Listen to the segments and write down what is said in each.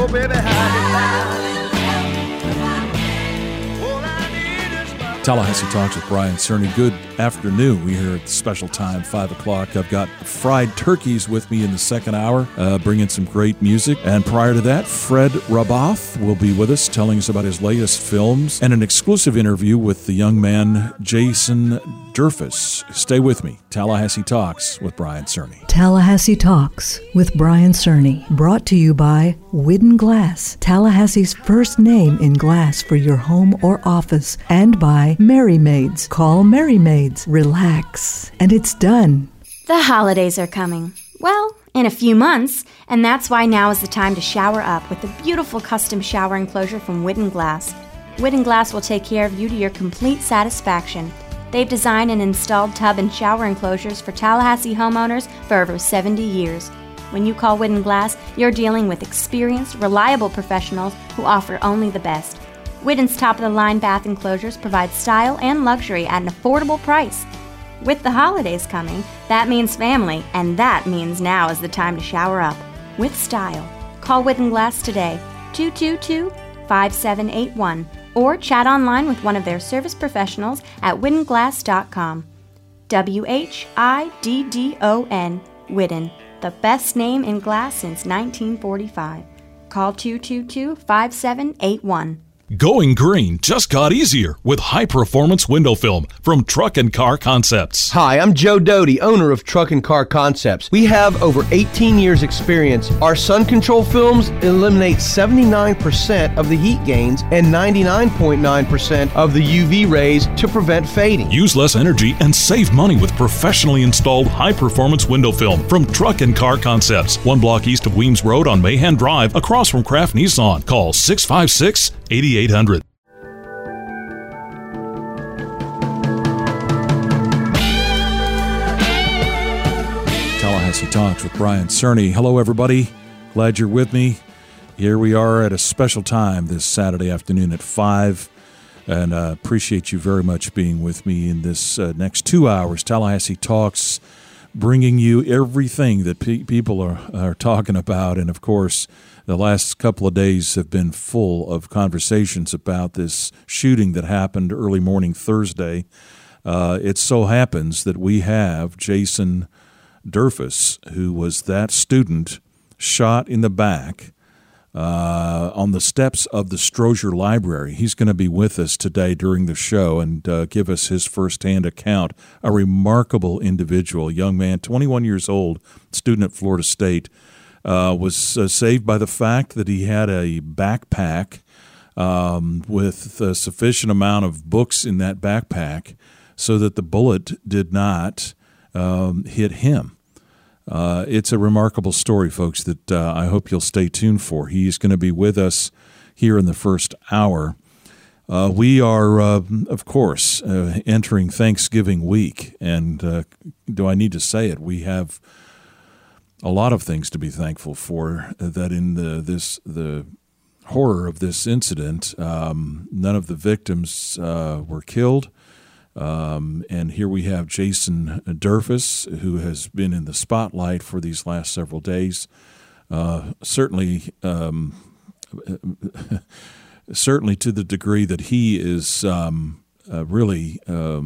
Oh, baby, how you all I need is my Tallahassee Talks with Brian Cerny. Good afternoon. We're here at the special time, 5 o'clock. I've got fried turkeys with me in the second hour, bringing some great music. And prior to that, Fred Raboth will be with us, telling us about his latest films and an exclusive interview with the young man, Jason Durfus. Stay with me. Tallahassee Talks with Brian Cerny. Tallahassee Talks with Brian Cerny. Brought to you by Widden Glass, Tallahassee's first name in glass for your home or office. And by Merry Maids. Call Merry Maids. Relax. And it's done. The holidays are coming. Well, in a few months, and that's why now is the time to shower up with a beautiful custom shower enclosure from Widden Glass. Widden Glass will take care of you to your complete satisfaction. They've designed and installed tub and shower enclosures for Tallahassee homeowners for over 70 years. When you call Widden Glass, you're dealing with experienced, reliable professionals who offer only the best. Widden's top-of-the-line bath enclosures provide style and luxury at an affordable price. With the holidays coming, that means family, and that means now is the time to shower up with style. Call Widden Glass today, 222-5781, or chat online with one of their service professionals at widdenglass.com. WHIDDON, Widden, the best name in glass since 1945. Call 222-5781. Going green just got easier with high-performance window film from Truck and Car Concepts. Hi, I'm Joe Doty, owner of Truck and Car Concepts. We have over 18 years experience. Our sun control films eliminate 79% of the heat gains and 99.9% of the UV rays to prevent fading. Use less energy and save money with professionally installed high-performance window film from Truck and Car Concepts. 1 block east of Weems Road on Mahan Drive across from Kraft Nissan. Call 656-8800. Tallahassee Talks with Brian Cerny. Hello, everybody. Glad you're with me. Here we are at a special time this Saturday afternoon at 5, and appreciate you very much being with me in this next 2 hours. Tallahassee Talks, bringing you everything that people are talking about, and of course, the last couple of days have been full of conversations about this shooting that happened early morning Thursday. It so happens that we have Jason Durfus, who was that student shot in the back on the steps of the Strozier Library. He's going to be with us today during the show and give us his firsthand account. A remarkable individual, young man, 21 years old, student at Florida State. Was saved by the fact that he had a backpack with a sufficient amount of books in that backpack so that the bullet did not hit him. It's a remarkable story, folks, that I hope you'll stay tuned for. He's going to be with us here in the first hour. We are, of course, entering Thanksgiving week, and do I need to say it? We have a lot of things to be thankful for, that in the horror of this incident, none of the victims were killed. And here we have Jason Durfus, who has been in the spotlight for these last several days. Certainly to the degree that he is really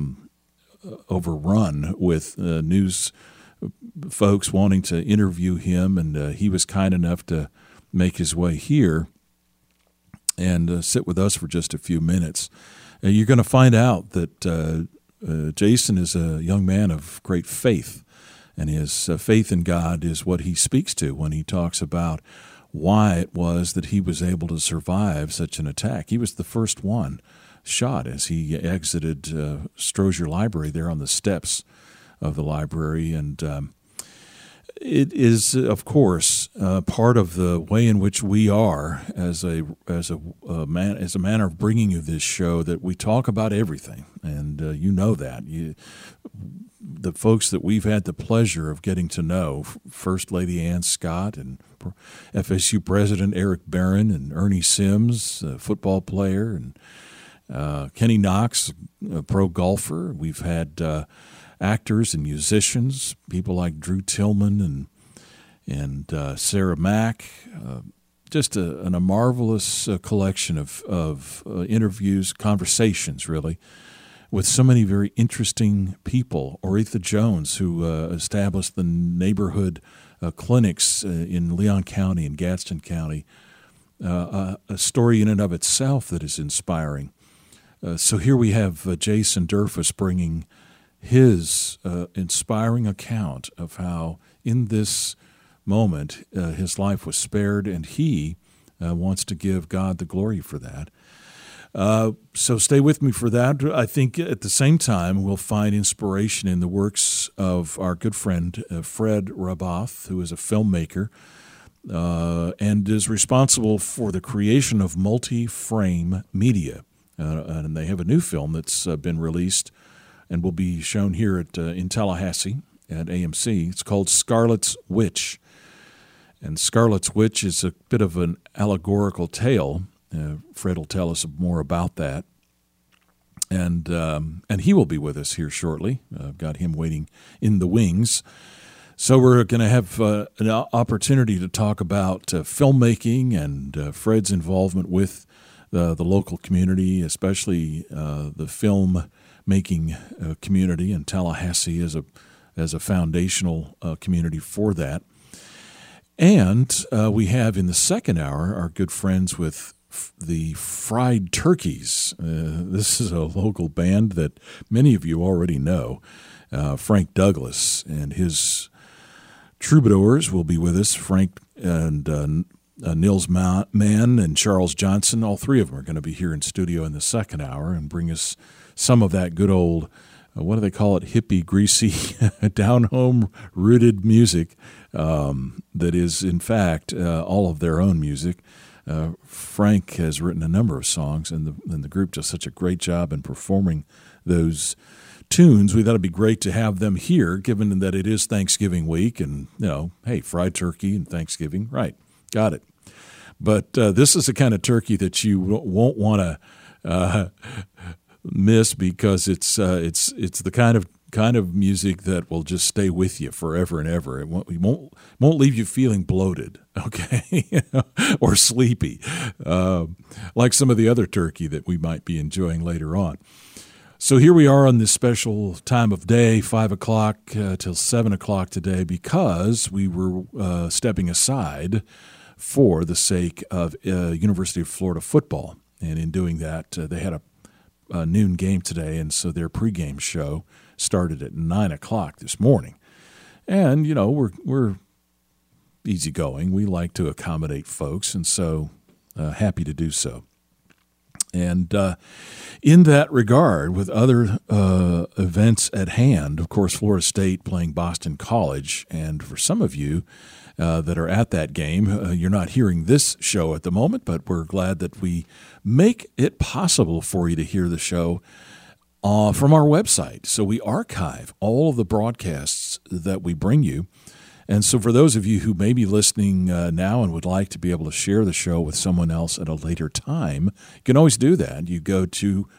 overrun with news folks wanting to interview him, and he was kind enough to make his way here and sit with us for just a few minutes. You're going to find out that Jason is a young man of great faith, and his faith in God is what he speaks to when he talks about why it was that he was able to survive such an attack. He was the first one shot as he exited Strozier Library there on the steps of the library, and it is, of course, part of the way in which we are as a manner of bringing you this show, that we talk about everything, and you know that. The folks that we've had the pleasure of getting to know, First Lady Ann Scott and FSU President Eric Barron and Ernie Sims, a football player, and Kenny Knox, a pro golfer. We've had actors and musicians, people like Drew Tillman and Sarah Mack, just a marvelous collection of interviews, conversations, really, with so many very interesting people. Oretha Jones, who established the neighborhood clinics in Leon County and Gadsden County, a story in and of itself that is inspiring. So here we have Jason Durfus bringing his inspiring account of how in this moment his life was spared, and he wants to give God the glory for that. So stay with me for that. I think at the same time we'll find inspiration in the works of our good friend Fred Raboth, who is a filmmaker and is responsible for the creation of Multi-Frame Media. And they have a new film that's been released and will be shown here in Tallahassee at AMC. It's called Scarlet's Witch. And Scarlet's Witch is a bit of an allegorical tale. Fred will tell us more about that. And he will be with us here shortly. I've got him waiting in the wings. So we're going to have an opportunity to talk about filmmaking and Fred's involvement with the local community, especially the film-making community, and Tallahassee as a foundational community for that. And we have in the second hour our good friends with the Fried Turkeys. This is a local band that many of you already know. Frank Douglas and his troubadours will be with us. Frank and Nils Mann and Charles Johnson, all three of them are going to be here in studio in the second hour and bring us some of that good old, what do they call it, hippie, greasy, down-home rooted music that is, in fact, all of their own music. Frank has written a number of songs, and the group does such a great job in performing those tunes. We thought it'd be great to have them here, given that it is Thanksgiving week, and, hey, fried turkey and Thanksgiving, right. Got it. But this is the kind of turkey that you won't want to miss, because it's the kind of music that will just stay with you forever and ever. It won't leave you feeling bloated, okay, or sleepy, like some of the other turkey that we might be enjoying later on. So here we are on this special time of day, 5 o'clock till 7 o'clock today, because we were stepping aside for the sake of University of Florida football. And in doing that, they had a noon game today, and so their pregame show started at 9 o'clock this morning. And, we're easygoing. We like to accommodate folks, and so happy to do so. And in that regard, with other events at hand, of course, Florida State playing Boston College, and for some of you that are at that game, you're not hearing this show at the moment, but we're glad that we make it possible for you to hear the show from our website. So we archive all of the broadcasts that we bring you. And so for those of you who may be listening now and would like to be able to share the show with someone else at a later time, you can always do that. You go to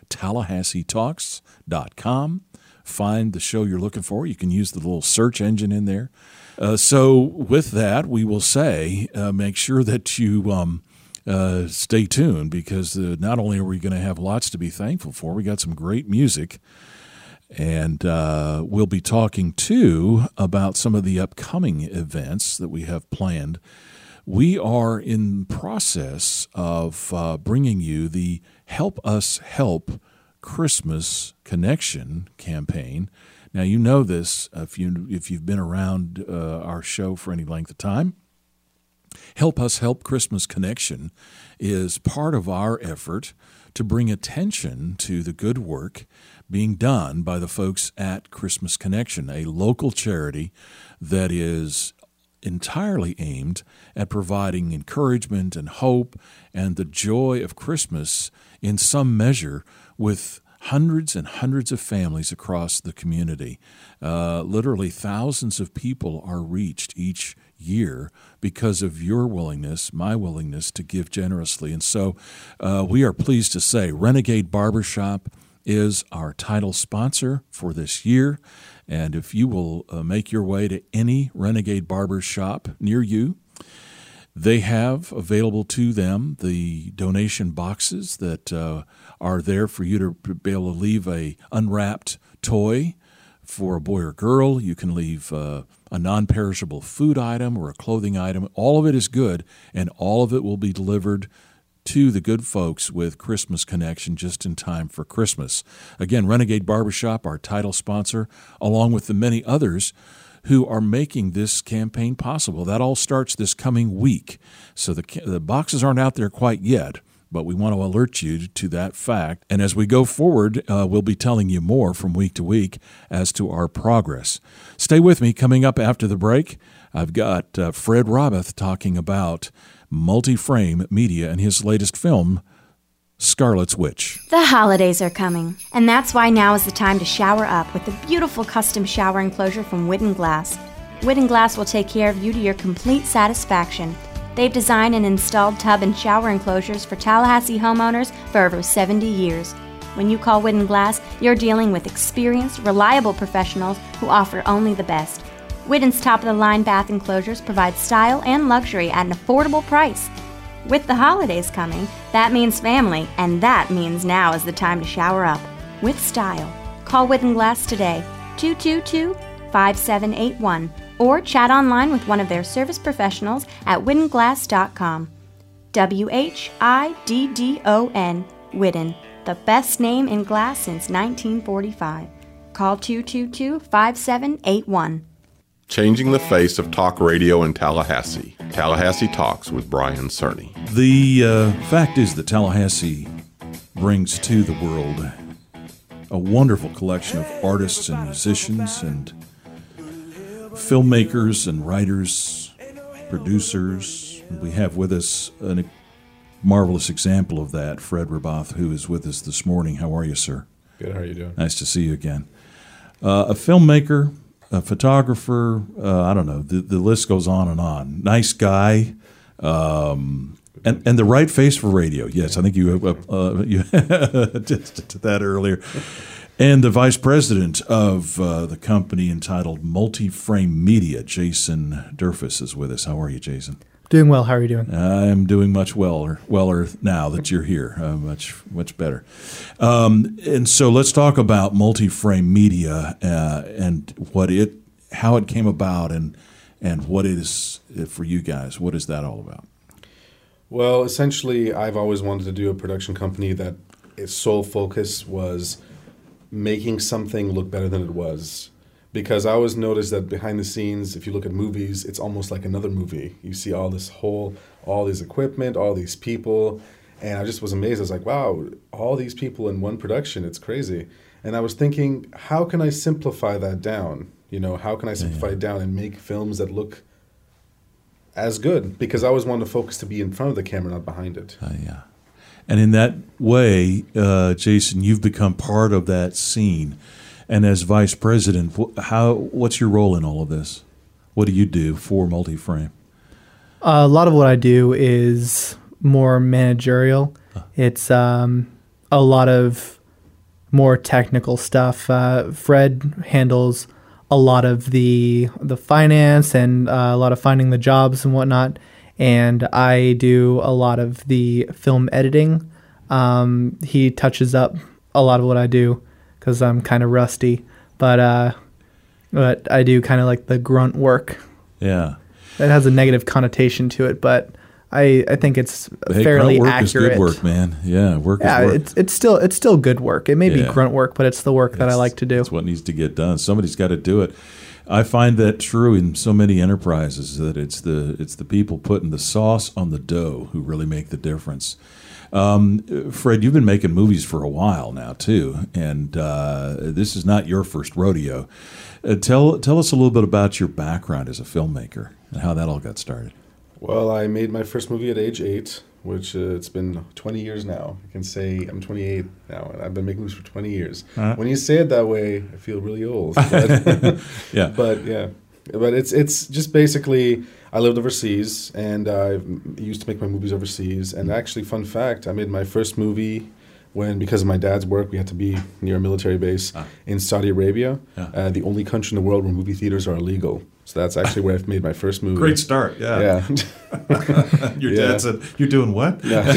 TallahasseeTalks.com, find the show you're looking for. You can use the little search engine in there. So with that, we will say make sure that you stay tuned, because not only are we going to have lots to be thankful for, we got some great music. And we'll be talking, too, about some of the upcoming events that we have planned. We are in process of bringing you the Help Us Help Christmas Connection campaign. Now, you know this if you've been around our show for any length of time. Help Us Help Christmas Connection is part of our effort to bring attention to the good work being done by the folks at Christmas Connection, a local charity that is entirely aimed at providing encouragement and hope and the joy of Christmas in some measure with hundreds and hundreds of families across the community. Literally thousands of people are reached each year because of your willingness, my willingness to give generously. And so we are pleased to say Renegade Barbershop is our title sponsor for this year. And if you will make your way to any Renegade Barbershop near you, They have available to them the donation boxes that are there for you to be able to leave a unwrapped toy for a boy or girl. You can leave a non-perishable food item or a clothing item. All of it is good, and all of it will be delivered to the good folks with Christmas Connection just in time for Christmas. Again, Renegade Barbershop, our title sponsor, along with the many others who are making this campaign possible. That all starts this coming week. So the boxes aren't out there quite yet, but we want to alert you to that fact. And as we go forward, we'll be telling you more from week to week as to our progress. Stay with me. Coming up after the break, I've got Fred Robbeth talking about Multi-Frame Media and his latest film, Scarlet's Witch. The holidays are coming, and that's why now is the time to shower up with the beautiful custom shower enclosure from Widden Glass. Widden Glass will take care of you to your complete satisfaction. They've designed and installed tub and shower enclosures for Tallahassee homeowners for over 70 years. When you call Widden Glass, you're dealing with experienced, reliable professionals who offer only the best. Widden's top-of-the-line bath enclosures provide style and luxury at an affordable price. With the holidays coming, that means family, and that means now is the time to shower up with style. Call Widden Glass today, 222-5781, or chat online with one of their service professionals at widdenglass.com. WHIDDON, Widden, the best name in glass since 1945. Call 222-5781. Changing the face of talk radio in Tallahassee. Tallahassee Talks with Brian Cerny. The fact is that Tallahassee brings to the world a wonderful collection of artists and musicians and filmmakers and writers, producers. We have with us a marvelous example of that, Fred Robbeth, who is with us this morning. How are you, sir? Good. How are you doing? Nice to see you again. A filmmaker, a photographer, I don't know, the list goes on and on. Nice guy, and the right face for radio. Yes, I think you attested to that earlier. And the vice president of the company entitled Multi-Frame Media, Jason Durfus, is with us. How are you, Jason? Doing well. How are you doing? I'm doing much weller now that you're here. Much better. And so let's talk about Multi-Frame Media and how it came about and what it is for you guys. What is that all about? Well, essentially, I've always wanted to do a production company that its sole focus was making something look better than it was. Because I always noticed that behind the scenes, if you look at movies, it's almost like another movie. You see all this equipment, all these people, and I just was amazed. I was like, wow, all these people in one production, it's crazy. And I was thinking, how can I simplify that down? How can I simplify it down and make films that look as good? Because I always wanted the focus to be in front of the camera, not behind it. Yeah. And in that way, Jason, you've become part of that scene. And as vice president, what's your role in all of this? What do you do for Multi-Frame? A lot of what I do is more managerial. It's a lot of more technical stuff. Fred handles a lot of the finance and a lot of finding the jobs and whatnot. And I do a lot of the film editing. He touches up a lot of what I do, because I'm kind of rusty, but I do kind of like the grunt work. Yeah, it has a negative connotation to it, but I think it's fairly grunt work accurate. Is good work, man. Yeah, work is work. It's still good work. It may be grunt work, but it's the work that I like to do. It's what needs to get done. Somebody's got to do it. I find that true in so many enterprises, that it's the people putting the sauce on the dough who really make the difference. Fred, you've been making movies for a while now too, and this is not your first rodeo. Tell us a little bit about your background as a filmmaker and how that all got started. Well, I made my first movie at age 8, which it's been 20 years now. I can say I'm 28 now, and I've been making movies for 20 years. When you say it that way, I feel really old. But, yeah. But it's just basically, I lived overseas, and I used to make my movies overseas. And actually, fun fact, I made my first movie because of my dad's work, we had to be near a military base in Saudi Arabia, the only country in the world where movie theaters are illegal. So that's actually where I've made my first movie. Great start, yeah. Your dad said, "You're doing what?" Yeah.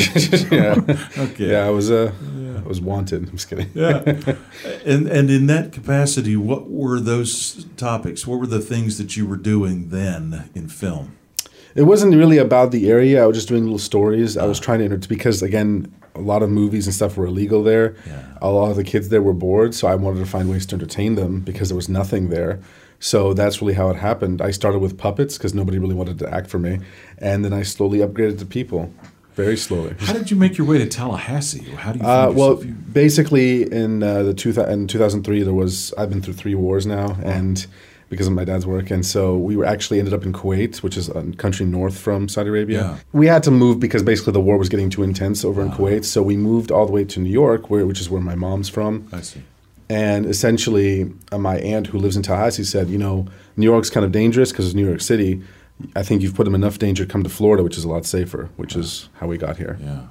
Okay. Yeah, I was wanted. I'm just kidding. Yeah. And in that capacity, what were those topics? What were the things that you were doing then in film? It wasn't really about the area. I was just doing little stories. I was trying to because again, a lot of movies and stuff were illegal there. Yeah. A lot of the kids there were bored, so I wanted to find ways to entertain them because there was nothing there. So that's really how it happened. I started with puppets because nobody really wanted to act for me, and then I slowly upgraded to people, very slowly. How did you make your way to Tallahassee? How do you find yourself here? Basically in in 2003 I've been through 3 wars now, and because of my dad's work, and so we were actually ended up in Kuwait, which is a country north from Saudi Arabia. Yeah. We had to move because basically the war was getting too intense over in Kuwait, so we moved all the way to New York, which is where my mom's from. I see. And essentially, my aunt who lives in Tallahassee said, New York's kind of dangerous because it's New York City. I think you've put them enough danger. Come to Florida, which is a lot safer, which is how we got here. Yeah.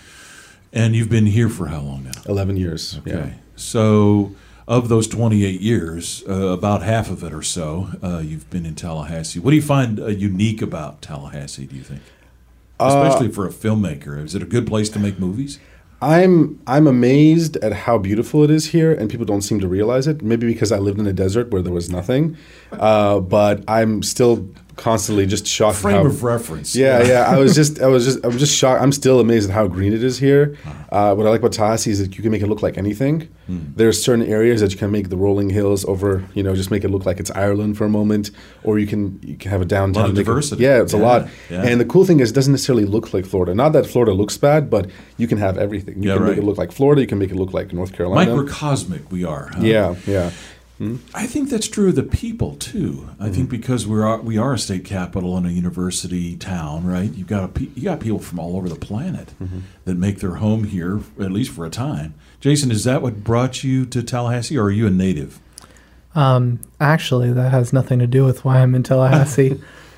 And you've been here for how long now? 11 years. Okay. Yeah. So of those 28 years, about half of it or so, you've been in Tallahassee. What do you find unique about Tallahassee, do you think? Especially for a filmmaker. Is it a good place to make movies? I'm amazed at how beautiful it is here, and people don't seem to realize it. Maybe because I lived in a desert where there was nothing, but I'm still constantly just shocked. Frame of reference. Yeah. I'm just shocked. I'm still amazed at how green it is here. What I like about Tallahassee is that you can make it look like anything. There's certain areas that you can make the rolling hills over. Just make it look like it's Ireland for a moment, or you can have a downtown. A lot of diversity. It's a lot. Yeah. And the cool thing is, it doesn't necessarily look like Florida. Not that Florida looks bad, but you can have everything. You can make it look like Florida. You can make it look like North Carolina. Microcosmic we are. Huh? Yeah. I think that's true of the people too. I think because we are a state capital and a university town, right? You got people from all over the planet that make their home here, at least for a time. Jason, is that what brought you to Tallahassee, or are you a native? Actually, that has nothing to do with why I'm in Tallahassee.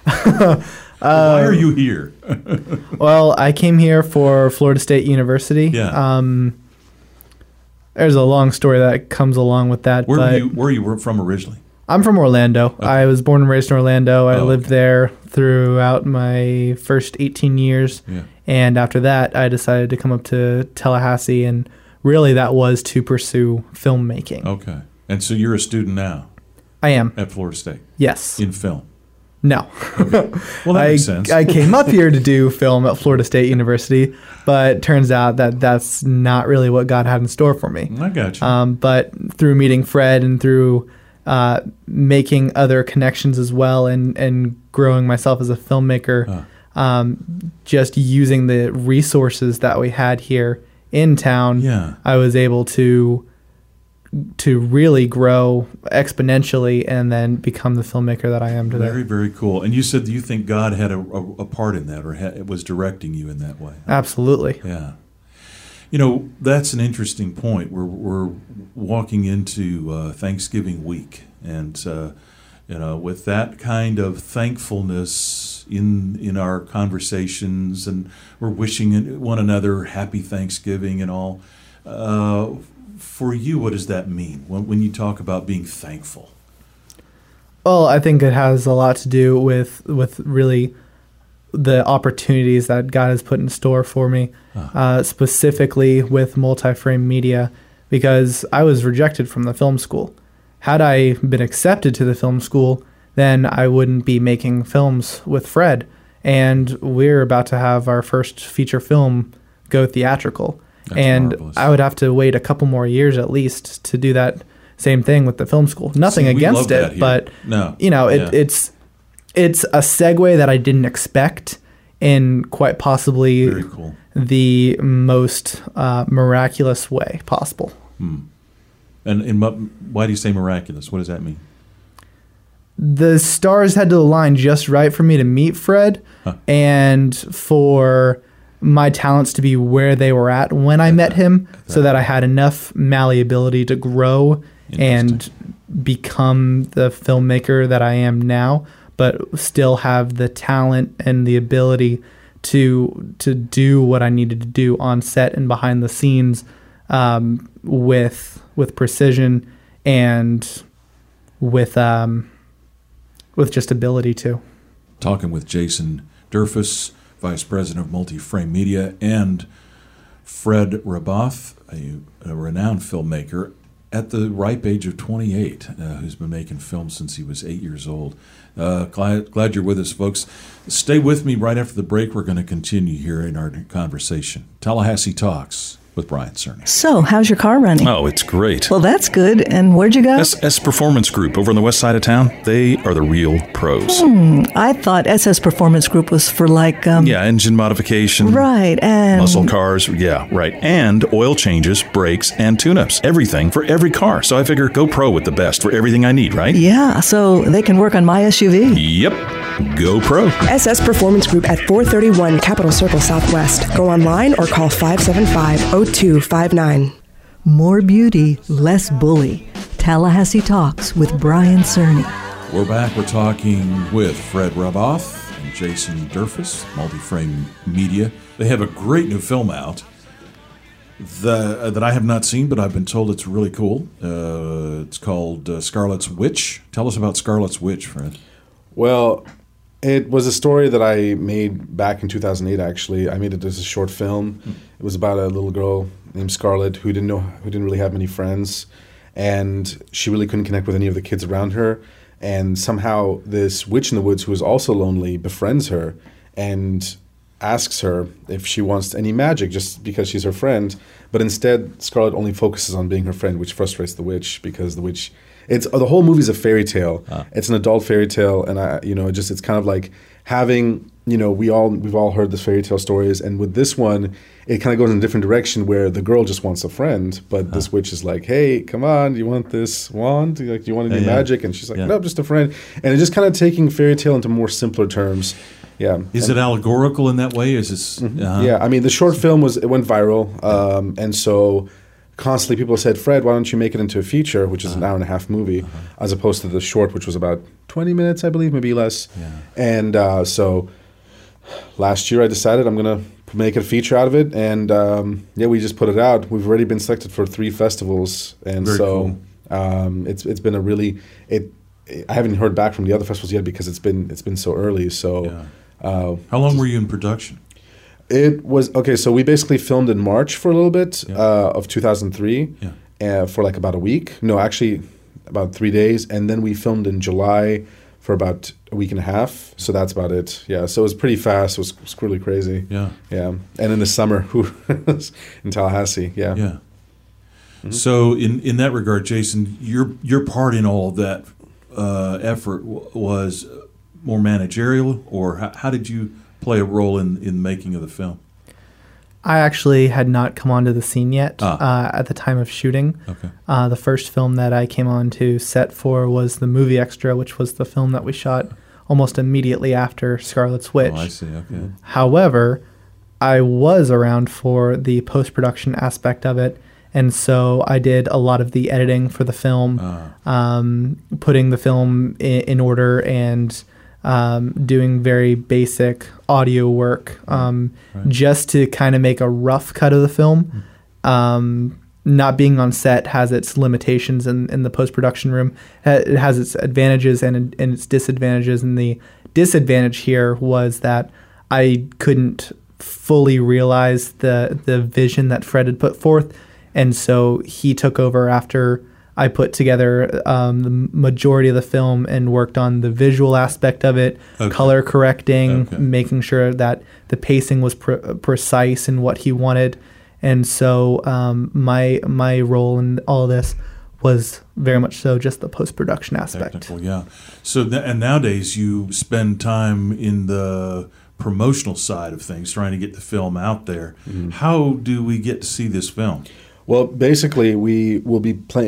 Why are you here? Well, I came here for Florida State University. Yeah. There's a long story that comes along with that. Where were you from originally? I'm from Orlando. Okay. I was born and raised in Orlando. I lived there throughout my first 18 years. Yeah. And after that, I decided to come up to Tallahassee, and really that was to pursue filmmaking. Okay. And so you're a student now? I am. At Florida State? Yes. In film? No. Okay. Well, that makes sense. I came up here to do film at Florida State University, but it turns out that that's not really what God had in store for me. I got you. But through meeting Fred and through making other connections as well, and growing myself as a filmmaker, just using the resources that we had here in town, I was able to really grow exponentially and then become the filmmaker that I am today. Very, very cool. And you said you think God had a part in that, or was directing you in that way. Absolutely. Yeah. That's an interesting point. We're walking into Thanksgiving week, and with that kind of thankfulness in our conversations, and we're wishing one another happy Thanksgiving and all. For you, what does that mean when you talk about being thankful? Well, I think it has a lot to do with really the opportunities that God has put in store for me, specifically with Multi-Frame Media, because I was rejected from the film school. Had I been accepted to the film school, then I wouldn't be making films with Fred, and we're about to have our first feature film go theatrical. That's and marvelous. I would have to wait a couple more years at least to do that same thing with the film school. Nothing against it, but it's a segue that I didn't expect in quite possibly Very cool. the most miraculous way possible. And why do you say miraculous? What does that mean? The stars had to align just right for me to meet Fred and for my talents to be where they were at when I met him, so that I had enough malleability to grow and become the filmmaker that I am now, but still have the talent and the ability to do what I needed to do on set and behind the scenes with precision and with just ability to. Talking with Jason Durfus, Vice President of Multi-Frame Media, and Fred Raboth, a renowned filmmaker at the ripe age of 28, who's been making films since he was 8 years old. Glad you're with us, folks. Stay with me. Right after the break, we're going to continue here in our conversation. Tallahassee Talks with Brian Cerny. So, how's your car running? Oh, it's great. Well, that's good. And where'd you go? SS Performance Group over on the west side of town. They are the real pros. I thought SS Performance Group was for like... Yeah, engine modification. Right, and... Muscle cars, yeah, right. And oil changes, brakes, and tune-ups. Everything for every car. So I figure go pro with the best for everything I need, right? Yeah, so they can work on my SUV. Yep. Go pro. SS Performance Group at 431 Capitol Circle Southwest. Go online or call 575-0259. More beauty, less bully. Tallahassee Talks with Brian Cerny. We're back. We're talking with Fred Raboth and Jason Durfus, Multi-Frame Media. They have a great new film out that I have not seen, but I've been told it's really cool. It's called Scarlet's Witch. Tell us about Scarlet's Witch, Fred. Well, it was a story that I made back in 2008, actually. I made it as a short film. It was about a little girl named Scarlet who didn't really have many friends, and she really couldn't connect with any of the kids around her. And somehow this witch in the woods, who is also lonely, befriends her and asks her if she wants any magic just because she's her friend. But instead, Scarlet only focuses on being her friend, which frustrates the witch because the witch... the whole movie's a fairy tale. It's an adult fairy tale, and it's kind of like having, we've all heard the fairy tale stories, and with this one, it kind of goes in a different direction where the girl just wants a friend, but this witch is like, hey, come on, do you want this wand? Do you want any magic? And she's like, no, just a friend. And it's just kind of taking fairy tale into more simpler terms. Yeah. Is it allegorical in that way? Is this? Yeah, I mean, the short film went viral, and so constantly people said, Fred, why don't you make it into a feature, which is an hour-and-a-half movie, as opposed to the short, which was about 20 minutes, I believe, maybe less. Yeah. And so last year I decided I'm going to make a feature out of it, and we just put it out. We've already been selected for 3 festivals, and Very cool. It's been a really I haven't heard back from the other festivals yet because it's been so early. So how long were you in production? It was so we basically filmed in March for a little bit of 2003 for like about a week. No, actually about 3 days, and then we filmed in July for about a week and a half. So that's about it. Yeah, so it was pretty fast. It was really crazy. Yeah. And in the summer, in Tallahassee. Yeah. Yeah. Mm-hmm. So in that regard, Jason, your part in all of that effort was more managerial, or how did you play a role in the making of the film? I actually had not come onto the scene yet at the time of shooting. Okay. The first film that I came on to set for was the movie extra, which was the film that we shot almost immediately after Scarlet's Witch. Oh, I see. Okay. However, I was around for the post-production aspect of it, and so I did a lot of the editing for the film, putting the film in order and doing very basic audio work just to kind of make a rough cut of the film. Not being on set has its limitations in the post-production room. It has its advantages and its disadvantages, and the disadvantage here was that I couldn't fully realize the vision that Fred had put forth, and so he took over after I put together the majority of the film and worked on the visual aspect of it, color correcting, making sure that the pacing was precise in what he wanted. And so my role in all of this was very much so just the post-production aspect. Technical, yeah. So and nowadays you spend time in the promotional side of things, trying to get the film out there. Mm-hmm. How do we get to see this film? Well, basically, we'll be playing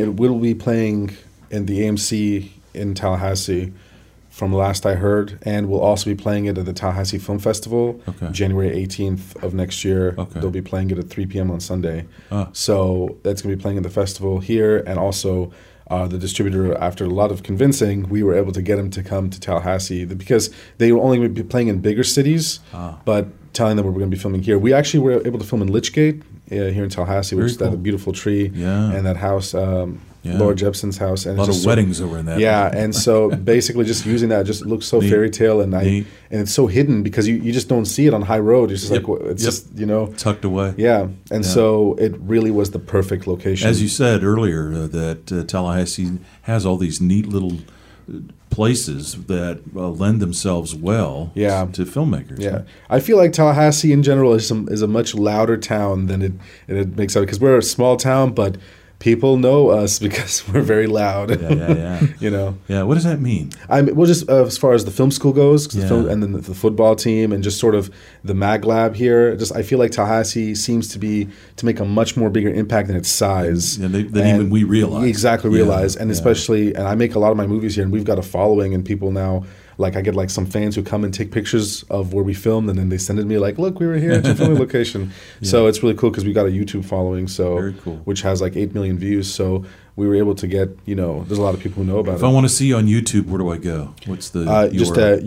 in the AMC in Tallahassee, from last I heard, and we'll also be playing it at the Tallahassee Film Festival, January 18th of next year. They'll be playing it at 3 p.m. on Sunday. So that's going to be playing at the festival here, and also the distributor, after a lot of convincing, we were able to get him to come to Tallahassee because they will only be playing in bigger cities, but telling them we're going to be filming here. We actually were able to film in Litchgate here in Tallahassee, which is that beautiful tree and that house, Laura Jepson's house. And a lot of weddings over in that. Yeah, and so basically just using that just looks so fairy tale, and it's so hidden because you just don't see it on high road. It's just like it's just tucked away. Yeah, and so it really was the perfect location. As you said earlier, that Tallahassee has all these neat little places that lend themselves well to filmmakers. Yeah, I feel like Tallahassee in general is a much louder town than it makes out, because we're a small town, but people know us because we're very loud. Yeah. What does that mean? Well, just as far as the film school goes, and then the football team, and just sort of the Mag Lab here. Just I feel like Tallahassee seems to make a much more bigger impact than its size than even we realize. Realize, and especially, and I make a lot of my movies here, and we've got a following, and people now. Like I get like some fans who come and take pictures of where we filmed, and then they send it to me like, "Look, we were here at your filming location." So it's really cool because we got a YouTube following, Very cool. which has like 8 million views. So we were able to get, there's a lot of people who know about it. If I want to see you on YouTube, where do I go? What's the URL? Just at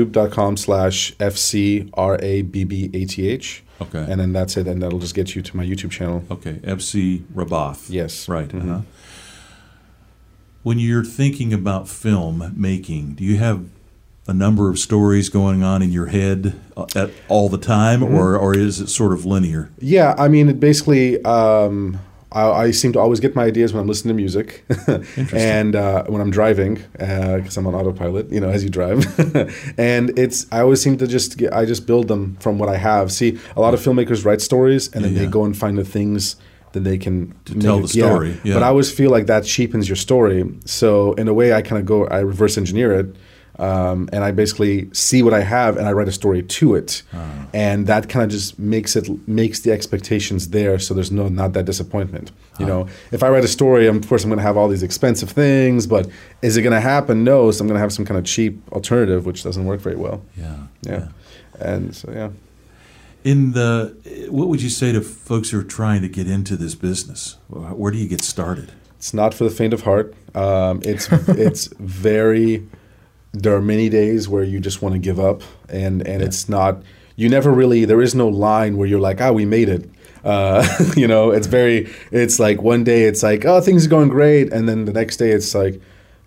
youtube.com/FCRABBATH. Okay, and then that's it, and that'll just get you to my YouTube channel. Okay, FC Rabath. Yes, right. Mm-hmm. When you're thinking about film making, do you have a number of stories going on in your head at all the time, or is it sort of linear? Yeah, I mean, it basically, I seem to always get my ideas when I'm listening to music and when I'm driving, because I'm on autopilot, as you drive. And I always seem to I just build them from what I have. See, a lot of filmmakers write stories, and then they go and find the things that they can tell the story. Yeah. But I always feel like that cheapens your story. So in a way, I reverse engineer it. And I basically see what I have, and I write a story to it, and that kind of just makes the expectations there, so there's not that disappointment. If I write a story, of course I'm going to have all these expensive things, but is it going to happen? No, so I'm going to have some kind of cheap alternative, which doesn't work very well. Yeah. And so what would you say to folks who are trying to get into this business? Where do you get started? It's not for the faint of heart. It's very. There are many days where you just want to give up, and it's not. You never really. There is no line where you're like, we made it. It's like one day it's like, things are going great, and then the next day it's like,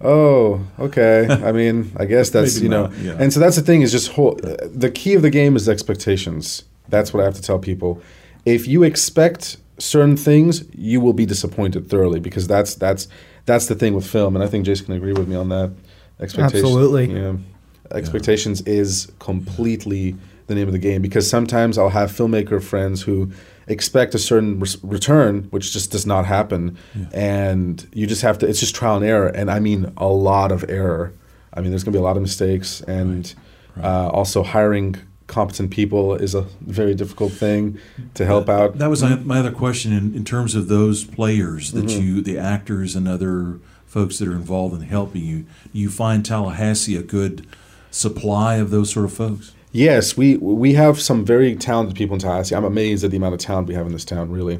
okay. I mean, I guess that's And so that's the thing is just the key of the game is expectations. That's what I have to tell people. If you expect certain things, you will be disappointed thoroughly, because that's the thing with film, and I think Jason can agree with me on that. Absolutely. Expectations is completely the name of the game, because sometimes I'll have filmmaker friends who expect a certain return, which just does not happen, and you just have to. It's just trial and error, and I mean a lot of error. I mean, there's going to be a lot of mistakes, and also hiring competent people is a very difficult thing to help out. That was my other question in terms of those players that the actors and other folks that are involved in helping you. Do you find Tallahassee a good supply of those sort of folks? Yes, we have some very talented people in Tallahassee. I'm amazed at the amount of talent we have in this town, really.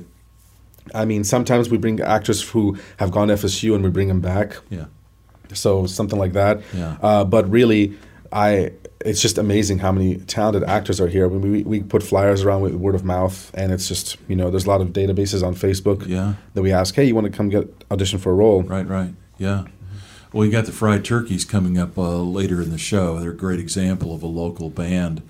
I mean, sometimes we bring actors who have gone to FSU and we bring them back. Yeah. So something like that. Yeah. But really, it's just amazing how many talented actors are here. I mean, we put flyers around with word of mouth, and it's just, there's a lot of databases on Facebook that we ask, hey, you want to come audition for a role? Right. Yeah. Well, you got the Fried Turkeys coming up later in the show. They're a great example of a local band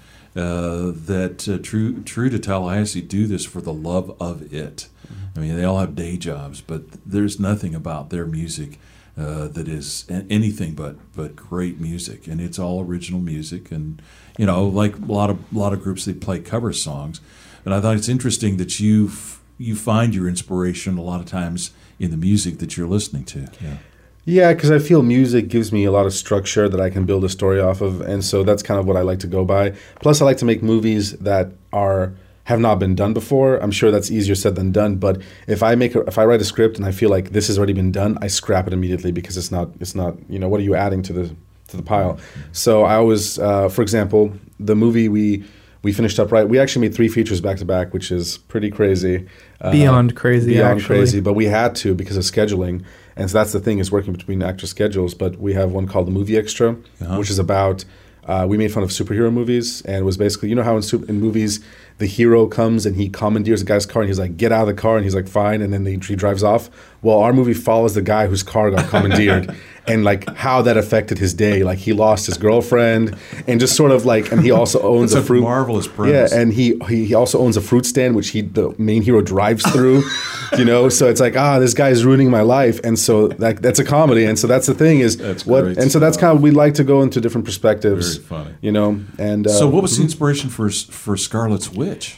that, true to Tallahassee, do this for the love of it. I mean, they all have day jobs, but there's nothing about their music that is anything but great music, and it's all original music. And like a lot of groups, they play cover songs. And I thought it's interesting that you find your inspiration a lot of times in the music that you're listening to. Yeah, because I feel music gives me a lot of structure that I can build a story off of, and so that's kind of what I like to go by. Plus, I like to make movies that have not been done before. I'm sure that's easier said than done, but if I write a script and I feel like this has already been done, I scrap it immediately, because it's not. What are you adding to the pile? So I always, for example, the movie we finished up right. We actually made 3 features back to back, which is pretty crazy. Beyond crazy, crazy. But we had to because of scheduling. And so that's the thing, is working between actor schedules. But we have one called The Movie Extra, which is about we made fun of superhero movies, and it was basically, you know how in movies the hero comes and he commandeers a guy's car and he's like, get out of the car, and he's like, fine, and then he drives off. Well, our movie follows the guy whose car got commandeered and like how that affected his day. Like he lost his girlfriend and just sort of like, and he also owns That's a fruit. Marvelous premise. Yeah, and he also owns a fruit stand which the main hero drives through. You know, so it's like, this guy's ruining my life, and so that's a comedy, and so that's the thing is that's what, great and so that's stuff. kind of, we like to go into different perspectives. Very funny. You know, and so what was the inspiration for Scarlet's Witch?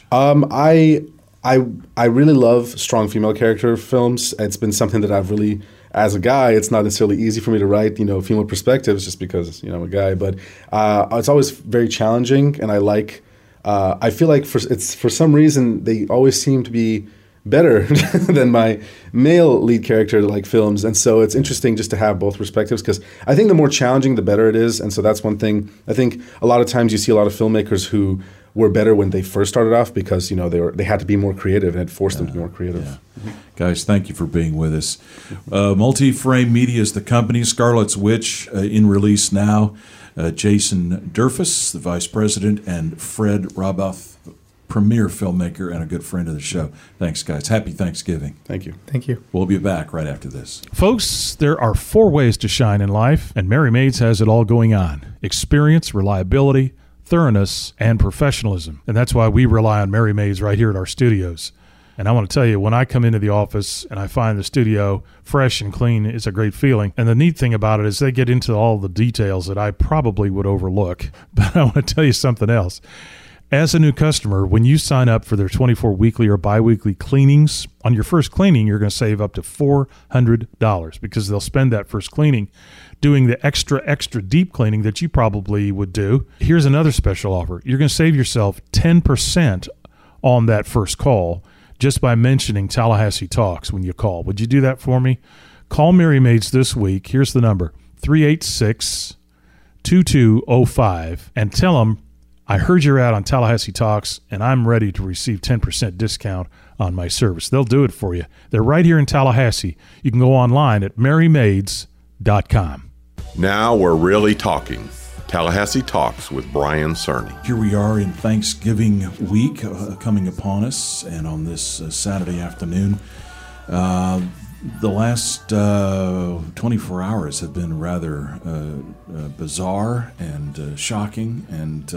I really love strong female character films. It's been something that I've really, as a guy, it's not necessarily easy for me to write, female perspectives just because, I'm a guy. But it's always very challenging, and I feel like for some reason they always seem to be better than my male lead character like films, and so it's interesting just to have both perspectives, because I think the more challenging the better it is. And so that's one thing. I think a lot of times you see a lot of filmmakers who were better when they first started off because they had to be more creative, and it forced them to be more creative. Yeah. Guys, thank you for being with us. Multi-Frame Media is the company. Scarlet's Witch in release now. Jason Durfus, the vice president, and Fred Roboth, premier filmmaker and a good friend of the show. Thanks, guys. Happy Thanksgiving. Thank you. Thank you. We'll be back right after this. Folks, there are 4 ways to shine in life, and Merry Maids has it all going on. Experience, reliability, thoroughness, and professionalism. And that's why we rely on Merry Maids right here at our studios. And I want to tell you, when I come into the office and I find the studio fresh and clean, it's a great feeling. And the neat thing about it is they get into all the details that I probably would overlook. But I want to tell you something else. As a new customer, when you sign up for their 24 weekly or biweekly cleanings, on your first cleaning, you're going to save up to $400 because they'll spend that first cleaning doing the extra deep cleaning that you probably would do. Here's another special offer. You're going to save yourself 10% on that first call just by mentioning Tallahassee Talks when you call. Would you do that for me? Call Merry Maids this week. Here's the number, 386-2205, and tell them, I heard you're out on Tallahassee Talks, and I'm ready to receive 10% discount on my service. They'll do it for you. They're right here in Tallahassee. You can go online at merrymaids.com. Now we're really talking. Tallahassee Talks with Brian Cerny. Here we are in Thanksgiving week coming upon us, and on this Saturday afternoon. The last 24 hours have been rather bizarre and shocking and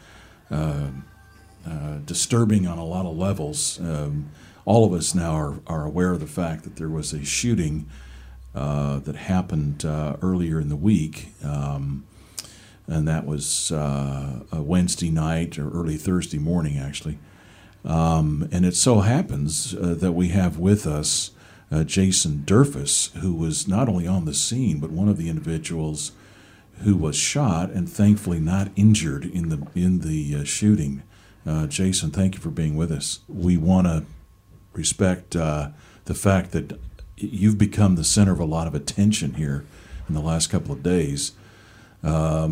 disturbing on a lot of levels. All of us now are aware of the fact that there was a shooting that happened earlier in the week, and that was a Wednesday night or early Thursday morning, actually. And it so happens that we have with us Jason Durfus, who was not only on the scene, but one of the individuals who was shot and thankfully not injured in the shooting. Jason, thank you for being with us. We want to respect the fact that you've become the center of a lot of attention here in the last couple of days. For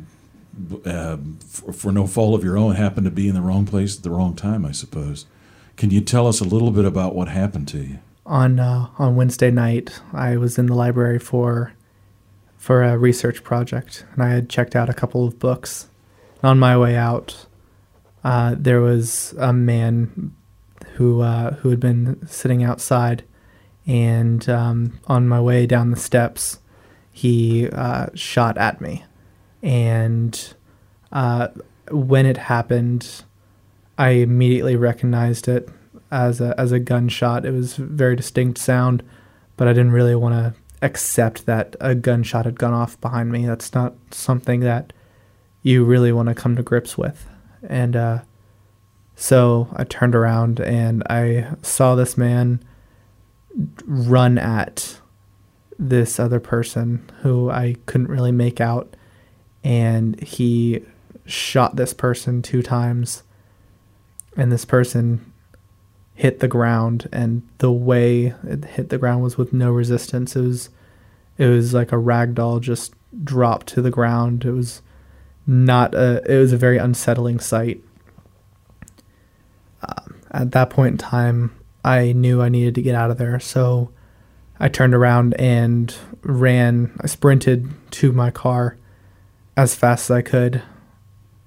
no fault of your own, happened to be in the wrong place at the wrong time, I suppose. Can you tell us a little bit about what happened to you? On Wednesday night, I was in the library for a research project, and I had checked out a couple of books. On my way out, there was a man who had been sitting outside, and on my way down the steps, he shot at me. And when it happened, I immediately recognized it as a gunshot. It was a very distinct sound, but I didn't really want to accept that a gunshot had gone off behind me. That's not something that you really want to come to grips with. And so I turned around and I saw this man run at this other person who I couldn't really make out, and he shot this person 2 times, and this person hit the ground, and the way it hit the ground was with no resistance. It was like a rag doll just dropped to the ground. It was a very unsettling sight. At that point in time, I knew I needed to get out of there, so I turned around and ran. I sprinted to my car as fast as I could,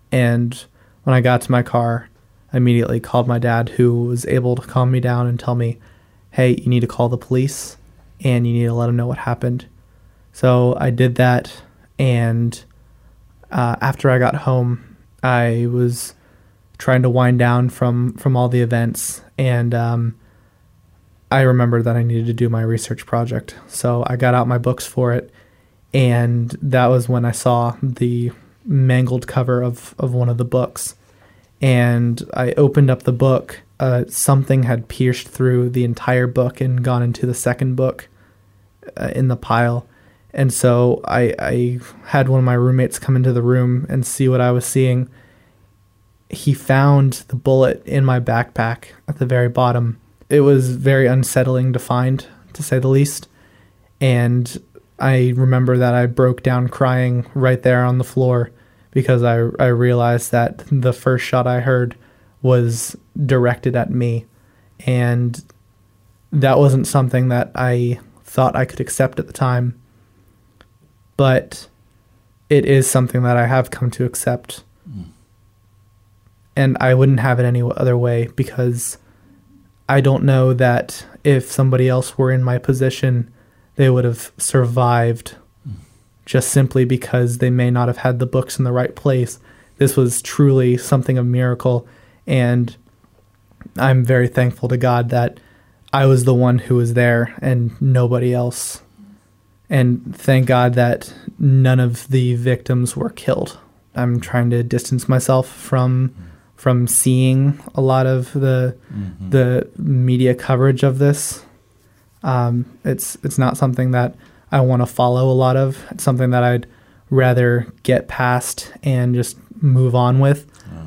And when I got to my car, I immediately called my dad, who was able to calm me down and tell me, hey, you need to call the police and you need to let them know what happened. So I did that, and after I got home, I was trying to wind down from all the events, and I remembered that I needed to do my research project. So I got out my books for it, and that was when I saw the mangled cover of one of the books. And I opened up the book. Something had pierced through the entire book and gone into the second book in the pile. And so I had one of my roommates come into the room and see what I was seeing. He found the bullet in my backpack at the very bottom. It was very unsettling to find, to say the least. And I remember that I broke down crying right there on the floor because I realized that the first shot I heard was directed at me. And that wasn't something that I thought I could accept at the time. But it is something that I have come to accept. And I wouldn't have it any other way, because I don't know that if somebody else were in my position, they would have survived just simply because they may not have had the books in the right place. This was truly something of miracle. And I'm very thankful to God that I was the one who was there and nobody else. And thank God that none of the victims were killed. I'm trying to distance myself from seeing a lot of the media coverage of this. It's not something that I want to follow a lot of. It's something that I'd rather get past and just move on with.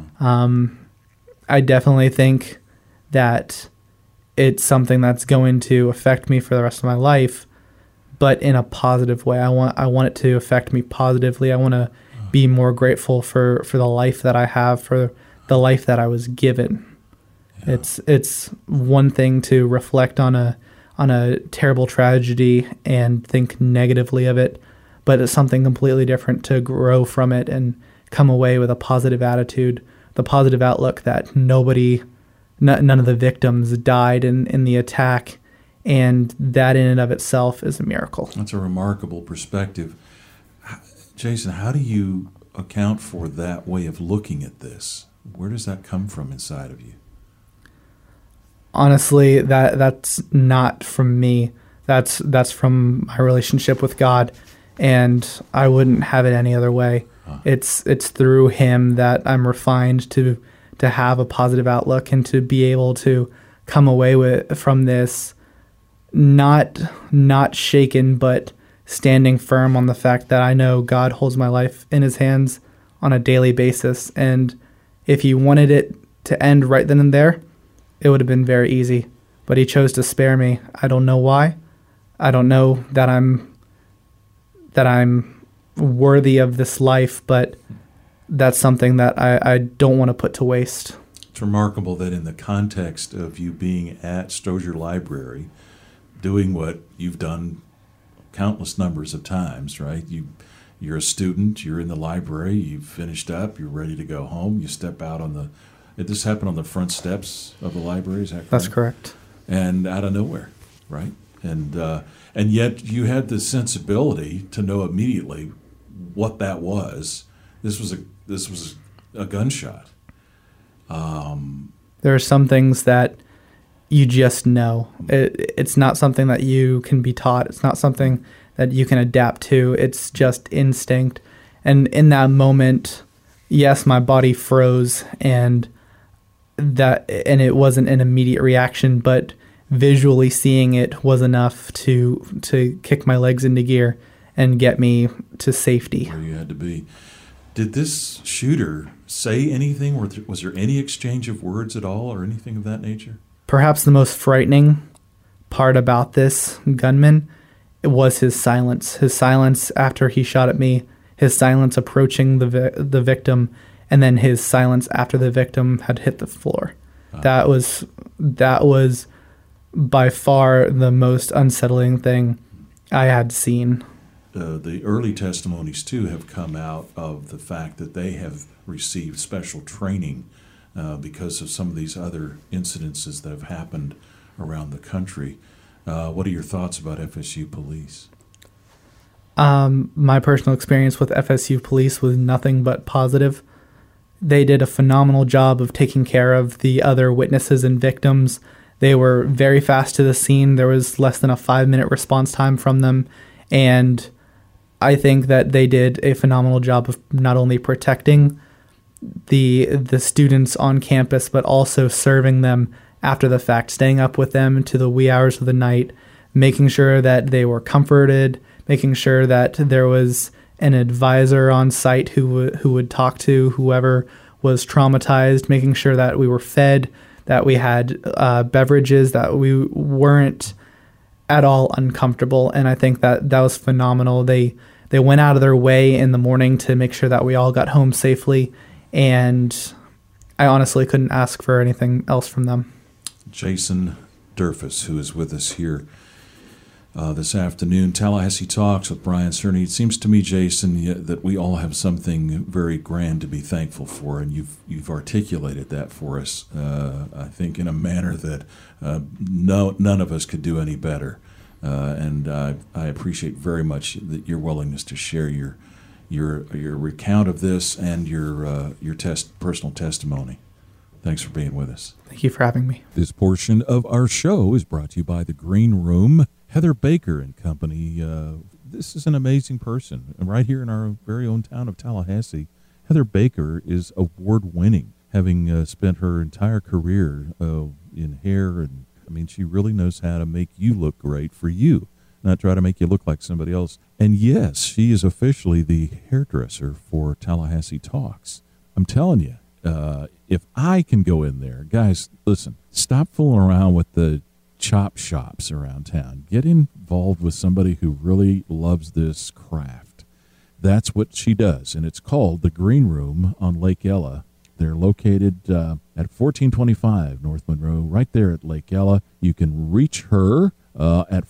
I definitely think that it's something that's going to affect me for the rest of my life, but in a positive way. I want it to affect me positively. I want to be more grateful for the life that I have, for the life that I was given. Yeah. It's one thing to reflect on a terrible tragedy and think negatively of it, but it's something completely different to grow from it and come away with a positive attitude, the positive outlook that none of the victims died in the attack. And that in and of itself is a miracle. That's a remarkable perspective. Jason, how do you account for that way of looking at this? Where does that come from inside of you? Honestly, that's not from me. That's from my relationship with God, and I wouldn't have it any other way. It's through Him that I'm refined to have a positive outlook and to be able to come away from this not shaken, but standing firm on the fact that I know God holds my life in His hands on a daily basis. And if He wanted it to end right then and there, it would have been very easy. But He chose to spare me. I don't know why. I don't know that I'm worthy of this life, but that's something that I don't want to put to waste. It's remarkable that in the context of you being at Strozier Library, doing what you've done countless numbers of times, right? You're a student, you're in the library, you've finished up, you're ready to go home, you step out this happened on the front steps of the library, is that correct? That's correct. And out of nowhere, right? And yet you had the sensibility to know immediately what that was. This was a gunshot. There are some things that you just know. It's not something that you can be taught. It's not something that you can adapt to. It's just instinct. And in that moment, yes, my body froze, and it wasn't an immediate reaction, but visually seeing it was enough to kick my legs into gear and get me to safety. Where you had to be. Did this shooter say anything? Was there any exchange of words at all or anything of that nature? Perhaps the most frightening part about this gunman was his silence. His silence after he shot at me, his silence approaching the victim, and then his silence after the victim had hit the floor. That was by far the most unsettling thing I had seen. the early testimonies too have come out of the fact that they have received special training because of some of these other incidences that have happened around the country. What are your thoughts about FSU police? My personal experience with FSU police was nothing but positive. They did a phenomenal job of taking care of the other witnesses and victims. They were very fast to the scene. There was less than a 5-minute response time from them. And I think that they did a phenomenal job of not only protecting the students on campus, but also serving them after the fact, staying up with them to the wee hours of the night, making sure that they were comforted, making sure that there was an advisor on site who would talk to whoever was traumatized, making sure that we were fed, that we had beverages, that we weren't at all uncomfortable. And I think that was phenomenal. They went out of their way in the morning to make sure that we all got home safely. And I honestly couldn't ask for anything else from them. Jason Durfus, who is with us here this afternoon. Tallahassee Talks with Brian Cerny. It seems to me, Jason, that we all have something very grand to be thankful for, and you've articulated that for us, I think, in a manner that none of us could do any better. And I appreciate very much that your willingness to share your recount of this and your personal testimony. Thanks for being with us. Thank you for having me. This portion of our show is brought to you by The Green Room. Heather Baker and Company. This is an amazing person. And right here in our very own town of Tallahassee, Heather Baker is award-winning, having spent her entire career in hair. And I mean, she really knows how to make you look great for you, not try to make you look like somebody else. And yes, she is officially the hairdresser for Tallahassee Talks. I'm telling you, if I can go in there, guys, listen, stop fooling around with the chop shops around town. Get involved with somebody who really loves this craft. That's what she does, and it's called The Green Room on Lake Ella. They're located at 1425 North Monroe, right there at Lake Ella. You can reach her at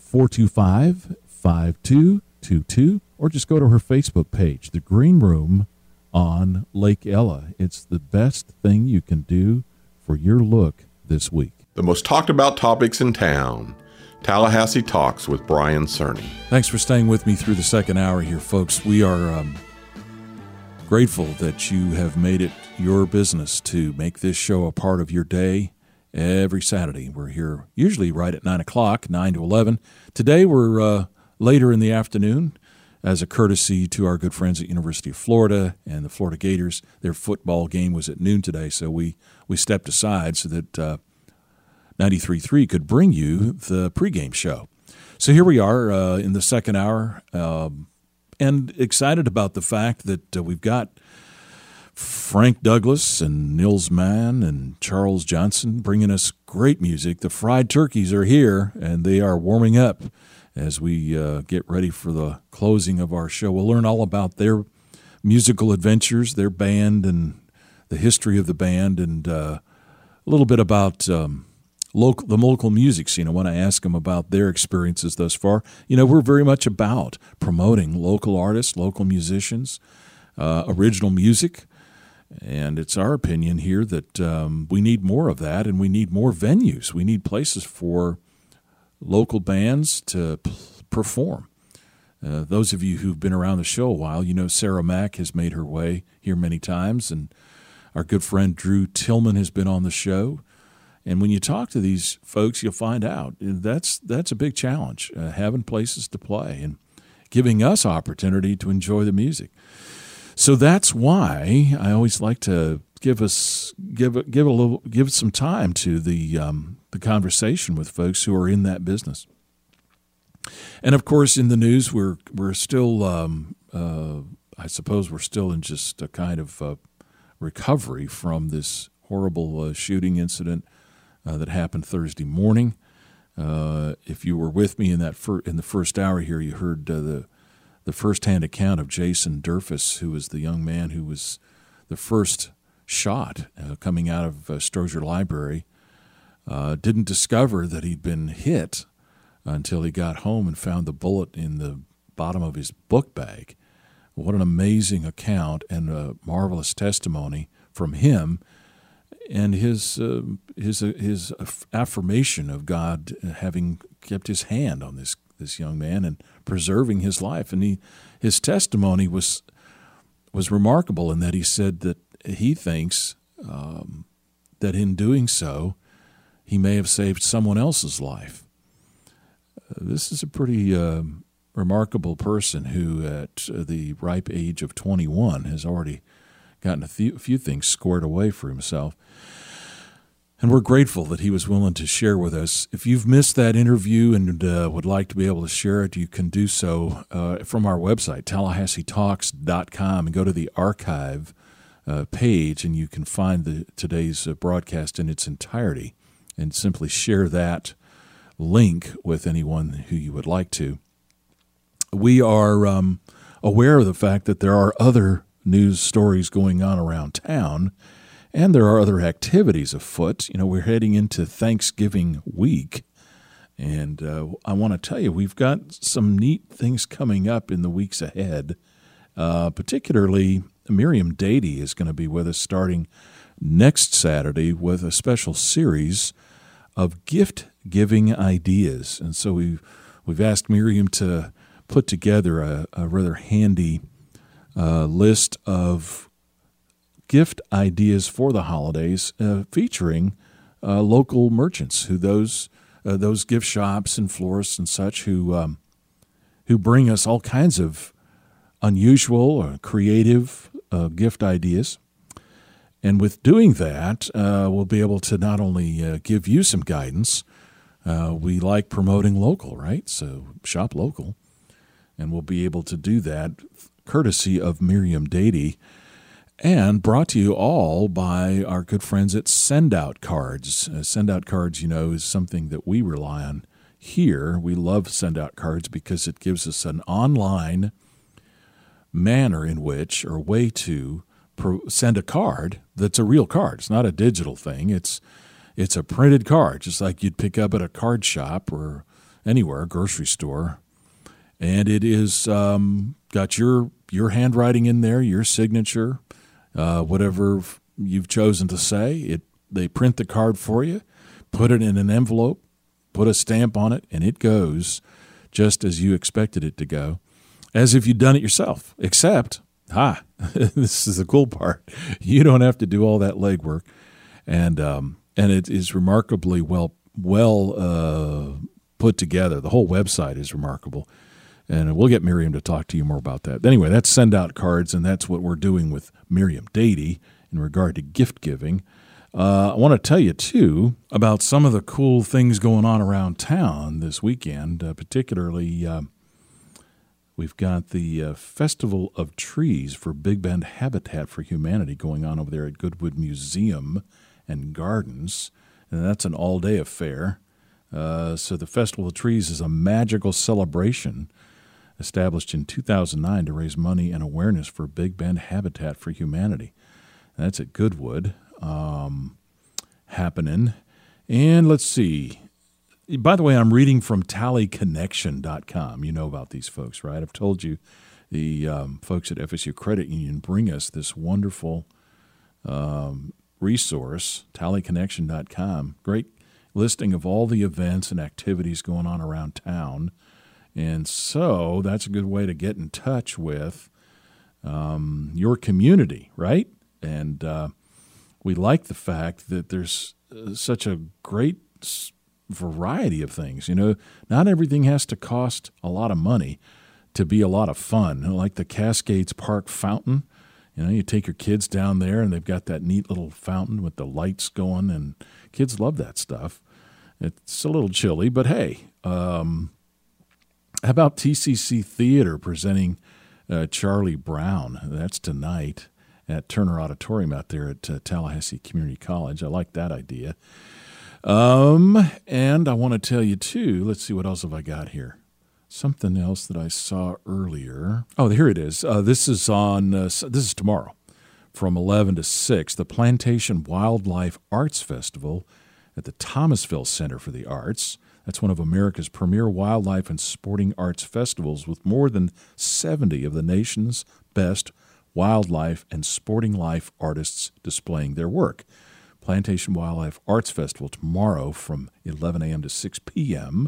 425-5222, or just go to her Facebook page, The Green Room on Lake Ella. It's the best thing you can do for your look this week. The most talked about topics in town. Tallahassee Talks with Brian Cerny. Thanks for staying with me through the second hour here, folks. We are grateful that you have made it your business to make this show a part of your day every Saturday. We're here usually right at 9 o'clock, 9 to 11. Today we're later in the afternoon as a courtesy to our good friends at University of Florida and the Florida Gators. Their football game was at noon today, so we stepped aside so that 93.3 could bring you the pregame show. So here we are in the second hour, and excited about the fact that we've got Frank Douglas and Nils Mann and Charles Johnson bringing us great music. The Fried Turkeys are here, and they are warming up as we get ready for the closing of our show. We'll learn all about their musical adventures, their band, and the history of the band, and a little bit about the local music scene. I want to ask them about their experiences thus far. You know, we're very much about promoting local artists, local musicians, original music, and it's our opinion here that we need more of that, and we need more venues. We need places for local bands to perform. Those of you who've been around the show a while, you know Sarah Mack has made her way here many times, and our good friend Drew Tillman has been on the show. And when you talk to these folks, you'll find out that's a big challenge, having places to play and giving us opportunity to enjoy the music. So that's why I always like to give some time to the conversation with folks who are in that business. And of course, in the news, we're still, I suppose, we're still in just a kind of recovery from this horrible shooting incident that happened Thursday morning. If you were with me in the first hour here, you heard the first-hand account of Jason Durfus, who was the young man who was the first shot coming out of Strozier Library. Didn't discover that he'd been hit until he got home and found the bullet in the bottom of his book bag. What an amazing account and a marvelous testimony from him, and his affirmation of God having kept his hand on this young man and preserving his life. And his testimony was remarkable in that he said that he thinks that in doing so, he may have saved someone else's life. This is a pretty remarkable person who, at the ripe age of 21, has already gotten a few things squared away for himself. And we're grateful that he was willing to share with us. If you've missed that interview and would like to be able to share it, you can do so from our website, TallahasseeTalks.com, and go to the archive page, and you can find today's broadcast in its entirety and simply share that link with anyone who you would like to. We are aware of the fact that there are other news stories going on around town, and there are other activities afoot. You know, we're heading into Thanksgiving week, and I want to tell you, we've got some neat things coming up in the weeks ahead. Particularly, Miriam Dady is going to be with us starting next Saturday with a special series of gift-giving ideas. And so we've asked Miriam to put together a rather handy list of gift ideas for the holidays, featuring local merchants, those gift shops and florists and such who bring us all kinds of unusual or creative gift ideas. And with doing that, we'll be able to not only give you some guidance. We like promoting local, right? So shop local, and we'll be able to do that courtesy of Miriam Dady. And brought to you all by our good friends at Sendout Cards. Sendout Cards, is something that we rely on here. We love Sendout Cards because it gives us an online manner in which, or way to send a card that's a real card. It's not a digital thing. It's a printed card, just like you'd pick up at a card shop or anywhere, grocery store. And it is got your handwriting in there, your signature, whatever you've chosen to say. They print the card for you, put it in an envelope, put a stamp on it, and it goes just as you expected it to go, as if you'd done it yourself. Except, this is the cool part. You don't have to do all that legwork, and it is remarkably well put together. The whole website is remarkable. And we'll get Miriam to talk to you more about that. Anyway, that's Sendout Cards, and that's what we're doing with Miriam Dady in regard to gift giving. I want to tell you, too, about some of the cool things going on around town this weekend. Particularly, we've got the Festival of Trees for Big Bend Habitat for Humanity going on over there at Goodwood Museum and Gardens, and that's an all-day affair. So the Festival of Trees is a magical celebration established in 2009 to raise money and awareness for Big Bend Habitat for Humanity. That's at Goodwood happening. And let's see. By the way, I'm reading from tallyconnection.com. You know about these folks, right? I've told you the folks at FSU Credit Union bring us this wonderful resource, tallyconnection.com. Great listing of all the events and activities going on around town. And so that's a good way to get in touch with your community, right? And we like the fact that there's such a great variety of things. Not everything has to cost a lot of money to be a lot of fun. Like the Cascades Park fountain. You take your kids down there, and they've got that neat little fountain with the lights going, and kids love that stuff. It's a little chilly, but hey, how about TCC Theater presenting Charlie Brown? That's tonight at Turner Auditorium out there at Tallahassee Community College. I like that idea. And I want to tell you, too, let's see, what else have I got here? Something else that I saw earlier. Oh, here it is. This is tomorrow from 11 to 6, the Plantation Wildlife Arts Festival at the Thomasville Center for the Arts. That's one of America's premier wildlife and sporting arts festivals with more than 70 of the nation's best wildlife and sporting life artists displaying their work. Plantation Wildlife Arts Festival tomorrow from 11 a.m. to 6 p.m.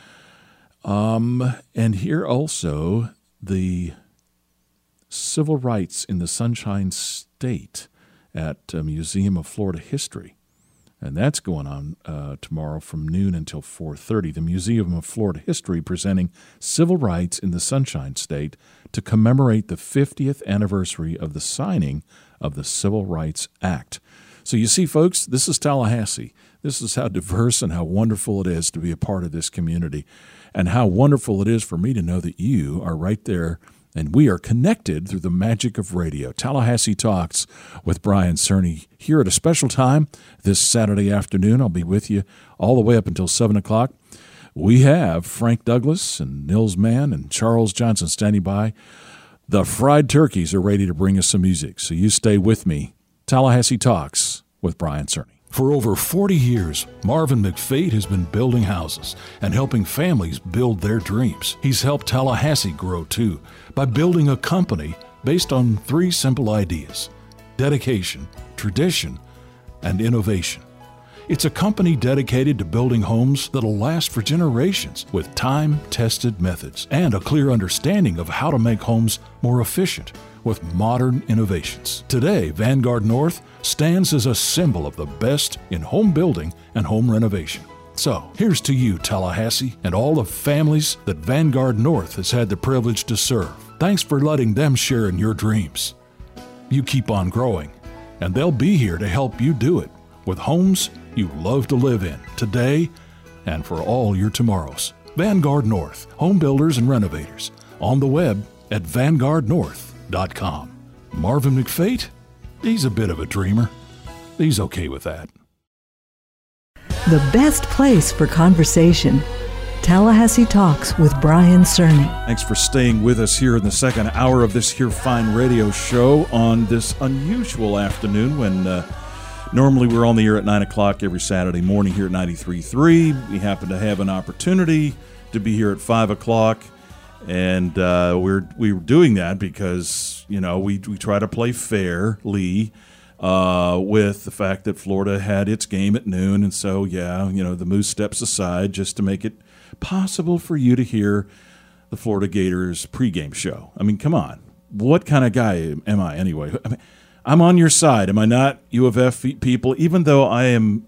And here also the Civil Rights in the Sunshine State at Museum of Florida History. And that's going on tomorrow from noon until 4:30. The Museum of Florida History presenting Civil Rights in the Sunshine State to commemorate the 50th anniversary of the signing of the Civil Rights Act. So you see, folks, this is Tallahassee. This is how diverse and how wonderful it is to be a part of this community, and how wonderful it is for me to know that you are right there and we are connected through the magic of radio. Tallahassee Talks with Brian Cerny here at a special time this Saturday afternoon. I'll be with you all the way up until 7 o'clock. We have Frank Douglas and Nils Mann and Charles Johnson standing by. The Fried Turkeys are ready to bring us some music, so you stay with me. Tallahassee Talks with Brian Cerny. For over 40 years, Marvin McFate has been building houses and helping families build their dreams. He's helped Tallahassee grow too by building a company based on 3 simple ideas: dedication, tradition, and innovation. It's a company dedicated to building homes that'll last for generations with time-tested methods and a clear understanding of how to make homes more efficient with modern innovations. Today, Vanguard North stands as a symbol of the best in home building and home renovation. So, here's to you, Tallahassee, and all the families that Vanguard North has had the privilege to serve. Thanks for letting them share in your dreams. You keep on growing, and they'll be here to help you do it with homes you love to live in today and for all your tomorrows. Vanguard North, home builders and renovators. On the web at vanguardnorth.com. Marvin McFate, he's a bit of a dreamer. He's okay with that. The best place for conversation. Tallahassee Talks with Brian Cerny. Thanks for staying with us here in the second hour of this here fine radio show on this unusual afternoon when normally we're on the air at 9 o'clock every Saturday morning here at 93.3. We happen to have an opportunity to be here at 5 o'clock, and we're doing that because, you know, we try to play fairly with the fact that Florida had its game at noon, and so, yeah, you know, the Moose steps aside just to make it possible for you to hear the Florida Gators pregame show. I mean, come on. What kind of guy am I anyway? I mean, I'm on your side. Am I not, U of F people? Even though I'm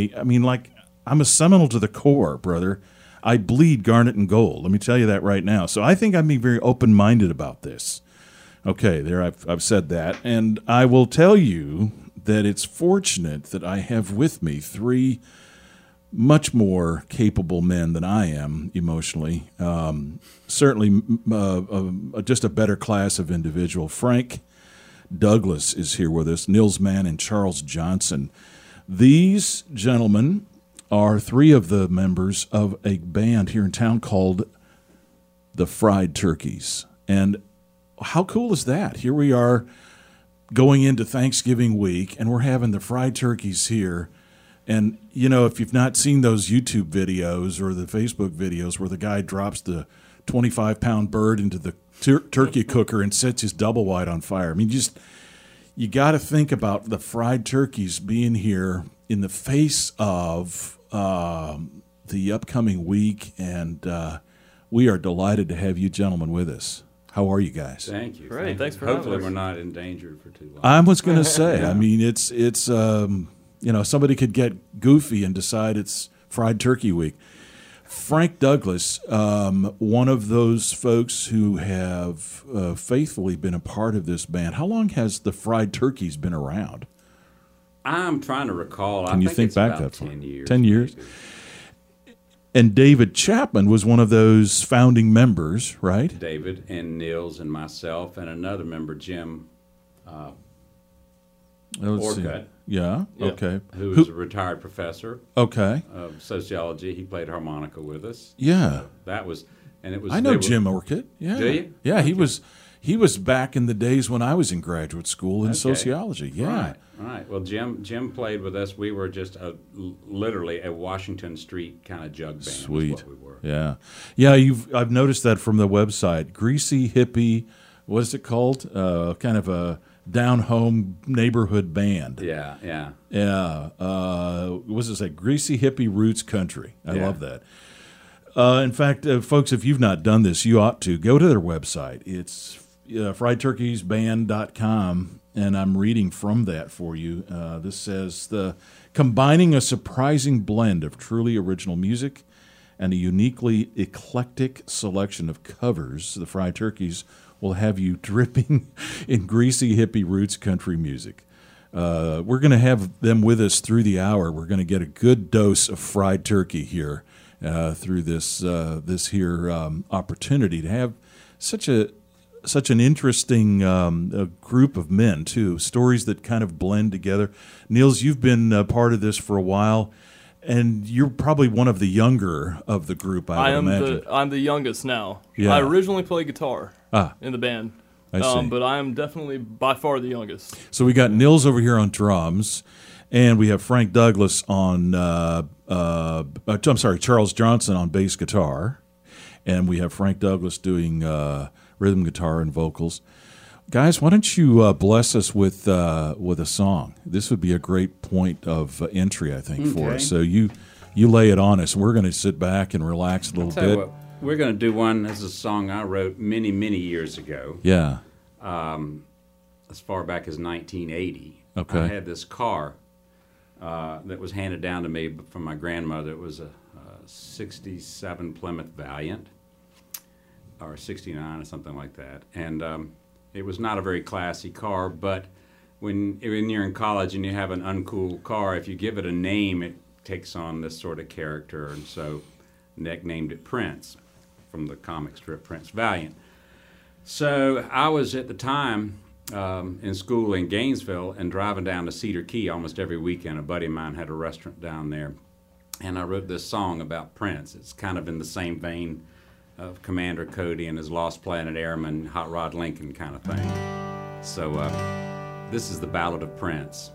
a Seminole to the core, brother. I bleed garnet and gold. Let me tell you that right now. So I think I'm being very open-minded about this. Okay, there I've said that. And I will tell you that it's fortunate that I have with me 3 much more capable men than I am emotionally. Certainly just a better class of individual. Frank Douglas is here with us, Nils Mann and Charles Johnson. These gentlemen are 3 of the members of a band here in town called the Fried Turkeys. And how cool is that? Here we are going into Thanksgiving week, and we're having the Fried Turkeys here. And, you know, if you've not seen those YouTube videos or the Facebook videos where the guy drops the 25-pound bird into the turkey cooker and sets his double wide on fire. I mean, you got to think about the Fried Turkeys being here in the face of the upcoming week, and we are delighted to have you gentlemen with us. How are you guys? Thank you. Great. Thanks for having us. Hopefully we're not endangered for too long. I was going to say, yeah. I mean, it's you know, somebody could get goofy and decide it's Fried Turkey Week. Frank Douglas, one of those folks who have faithfully been a part of this band. How long has the Fried Turkeys been around? I'm trying to recall. Can you think it's back about that far? 10 years. 10 years? Maybe. And David Chapman was one of those founding members, right? David and Nils and myself and another member, Jim Orcutt. Yeah, okay. Who was a retired professor of sociology. He played harmonica with us. Yeah. So that was, and it was. I know Jim Orcutt. Yeah. Do you? Yeah, okay. He was back in the days when I was in graduate school in sociology. Yeah. Right. Well, Jim played with us. We were just literally a Washington Street kind of jug band. Sweet. Is what we were. Yeah. Yeah, I've noticed that from the website. Greasy hippie, what is it called? Kind of a down-home neighborhood band. Yeah. Yeah. What does it say? Greasy hippie roots country. I love that. In fact, folks, if you've not done this, you ought to. Go to their website. It's friedturkeysband.com, and I'm reading from that for you. This says, combining a surprising blend of truly original music and a uniquely eclectic selection of covers, the Fried Turkeys will have you dripping in greasy hippie roots country music. We're going to have them with us through the hour. We're going to get a good dose of fried turkey here through this opportunity to have such an interesting group of men too. Stories that kind of blend together. Niels, you've been part of this for a while, and you're probably one of the younger of the group. I would imagine. I'm the youngest now. Yeah. I originally played guitar in the band. I see. But I am definitely by far the youngest. So we got Niels over here on drums, and we have Frank Douglas on, Charles Johnson on bass guitar, and we have Frank Douglas doing rhythm guitar and vocals. Guys, why don't you bless us with a song? This would be a great point of entry, I think, for us. So you lay it on us, and we're going to sit back and relax a little bit. We're going to do one. This is a song I wrote many, many years ago. Yeah. As far back as 1980. Okay. I had this car that was handed down to me from my grandmother. It was a 67 Plymouth Valiant, or 69 or something like that. And it was not a very classy car, but when you're in college and you have an uncool car, if you give it a name, it takes on this sort of character. And so Nick named it Prince, from the comic strip Prince Valiant. So I was at the time in school in Gainesville and driving down to Cedar Key almost every weekend. A buddy of mine had a restaurant down there, and I wrote this song about Prince. It's kind of in the same vein of Commander Cody and his Lost Planet Airman, Hot Rod Lincoln kind of thing. So this is the Ballad of Prince.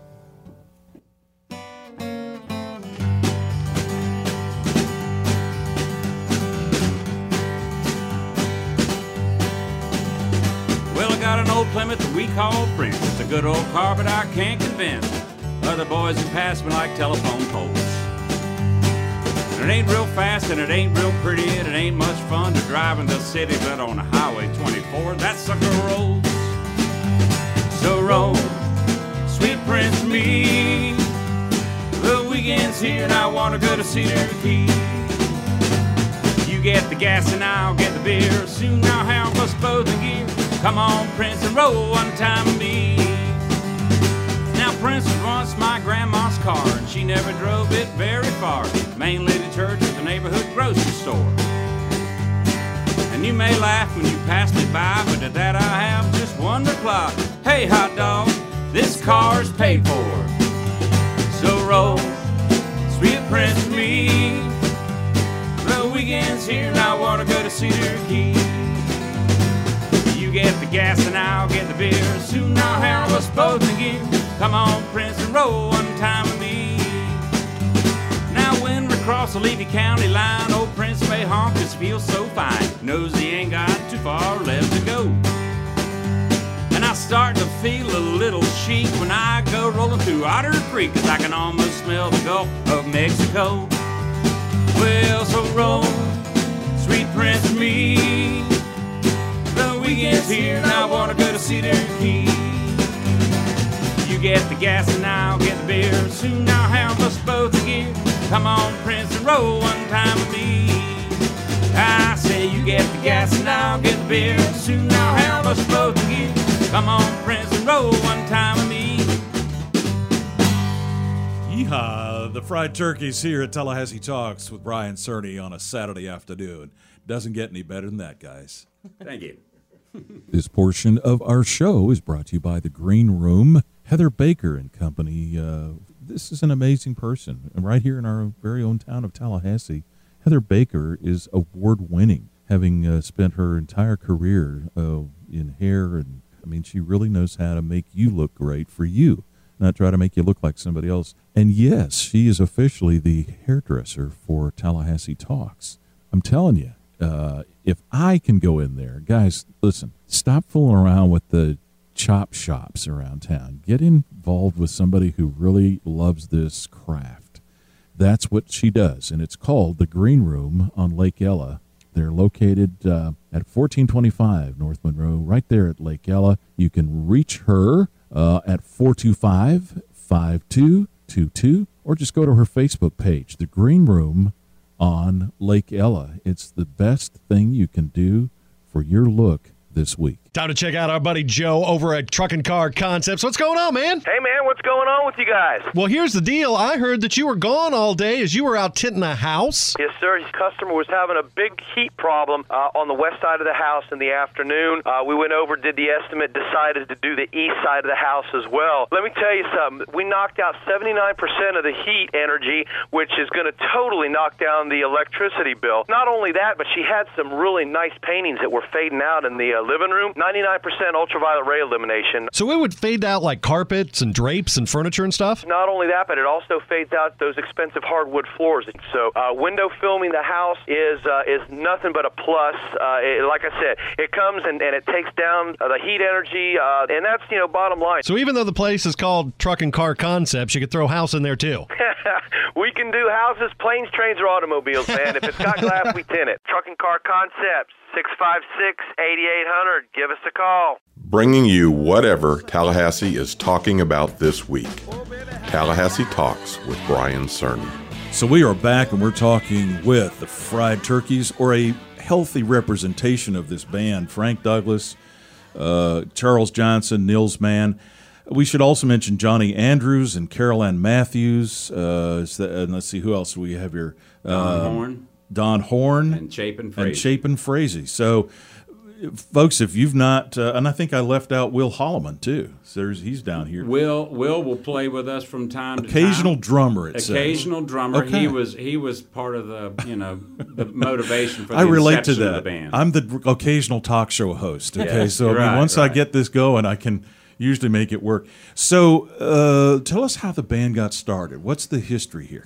Got an old Plymouth that we call Prince. It's a good old car, but I can't convince other boys who pass me like telephone poles. And it ain't real fast and it ain't real pretty and it ain't much fun to drive in the city, but on Highway 24 that sucker rolls. So roll, sweet Prince, me. The weekend's here and I want to go to Cedar Key. You get the gas and I'll get the beer. Soon I'll have us both in gear. Come on, Prince, and roll one time with me. Now, Prince was once my grandma's car, and she never drove it very far, mainly to church or the neighborhood grocery store. And you may laugh when you pass me by, but to that I have just one reply. Hey, hot dog, this car's paid for. So roll, sweet Prince, with me. The weekend's here, and I want to go to Cedar Key. You get the gas and I'll get the beer. Soon I'll have us both in gear. Come on, Prince, and roll one time with me. Now when we cross the Levy County line, old Prince may honk, this feels so fine. Knows he ain't got too far left to go. And I start to feel a little chic when I go rolling through Otter Creek, 'cause I can almost smell the Gulf of Mexico. Well, so roll, sweet Prince, with me. The weekend's here and I want to go to Cedar Key. You get the gas and I'll get the beer. Soon I'll have us both in gear. Come on, Prince, and roll one time with me. I say you get the gas and I'll get the beer. Soon I'll have us both in gear. Come on, Prince, and roll one time with me. Yeehaw! The Fried Turkeys here at Tallahassee Talks with Brian Cerny on a Saturday afternoon. Doesn't get any better than that, guys. Thank you. This portion of our show is brought to you by the Green Room, Heather Baker and Company. This is an amazing person. And right here in our very own town of Tallahassee, Heather Baker is award-winning. having spent her entire career in hair, and I mean, she really knows how to make you look great for you, not try to make you look like somebody else. And yes, she is officially the hairdresser for Tallahassee Talks. I'm telling you, if I can go in there, guys, listen, stop fooling around with the chop shops around town. Get involved with somebody who really loves this craft. That's what she does, and it's called the Green Room on Lake Ella. They're located at 1425 North Monroe, right there at Lake Ella. You can reach her at 425-5222, or just go to her Facebook page, The Green Room on Lake Ella. It's the best thing you can do for your look this week. Time to check out our buddy Joe over at Truck and Car Concepts. What's going on, man? Hey, man, what's going on with you guys? Well, here's the deal. I heard that you were gone all day as you were out tinting a house. Yes, sir. His customer was having a big heat problem on the west side of the house in the afternoon. We went over, did the estimate, decided to do the east side of the house as well. Let me tell you something. We knocked out 79% of the heat energy, which is going to totally knock down the electricity bill. Not only that, but she had some really nice paintings that were fading out in the living room. 99% ultraviolet ray elimination. So it would fade out like carpets and drapes and furniture and stuff? Not only that, but it also fades out those expensive hardwood floors. So window filming the house is nothing but a plus. Like I said, it comes and it takes down the heat energy, and that's, bottom line. So even though the place is called Truck and Car Concepts, you could throw a house in there too? We can do houses, planes, trains, or automobiles, man. If it's got glass, we tint it. Truck and Car Concepts. 656-8800. Give us a call. Bringing you whatever Tallahassee is talking about this week. Tallahassee Talks with Brian Cerny. So we are back, and we're talking with the Fried Turkeys, or a healthy representation of this band. Frank Douglas, Charles Johnson, Nils Mann. We should also mention Johnny Andrews and Carol Ann Matthews. And let's see, who else do we have here? Don Horn. And Chapin Frazee. So, folks, if you've not, and I think I left out Will Holloman, too. So he's down here. Will will play with us from time to time. Occasional drummer, it says. Occasional drummer. Okay. He was part of the, the motivation for the I relate to inception that. of the band. I'm the occasional talk show host, okay? Yes, So, once I get this going, I can usually make it work. So, tell us how the band got started. What's the history here?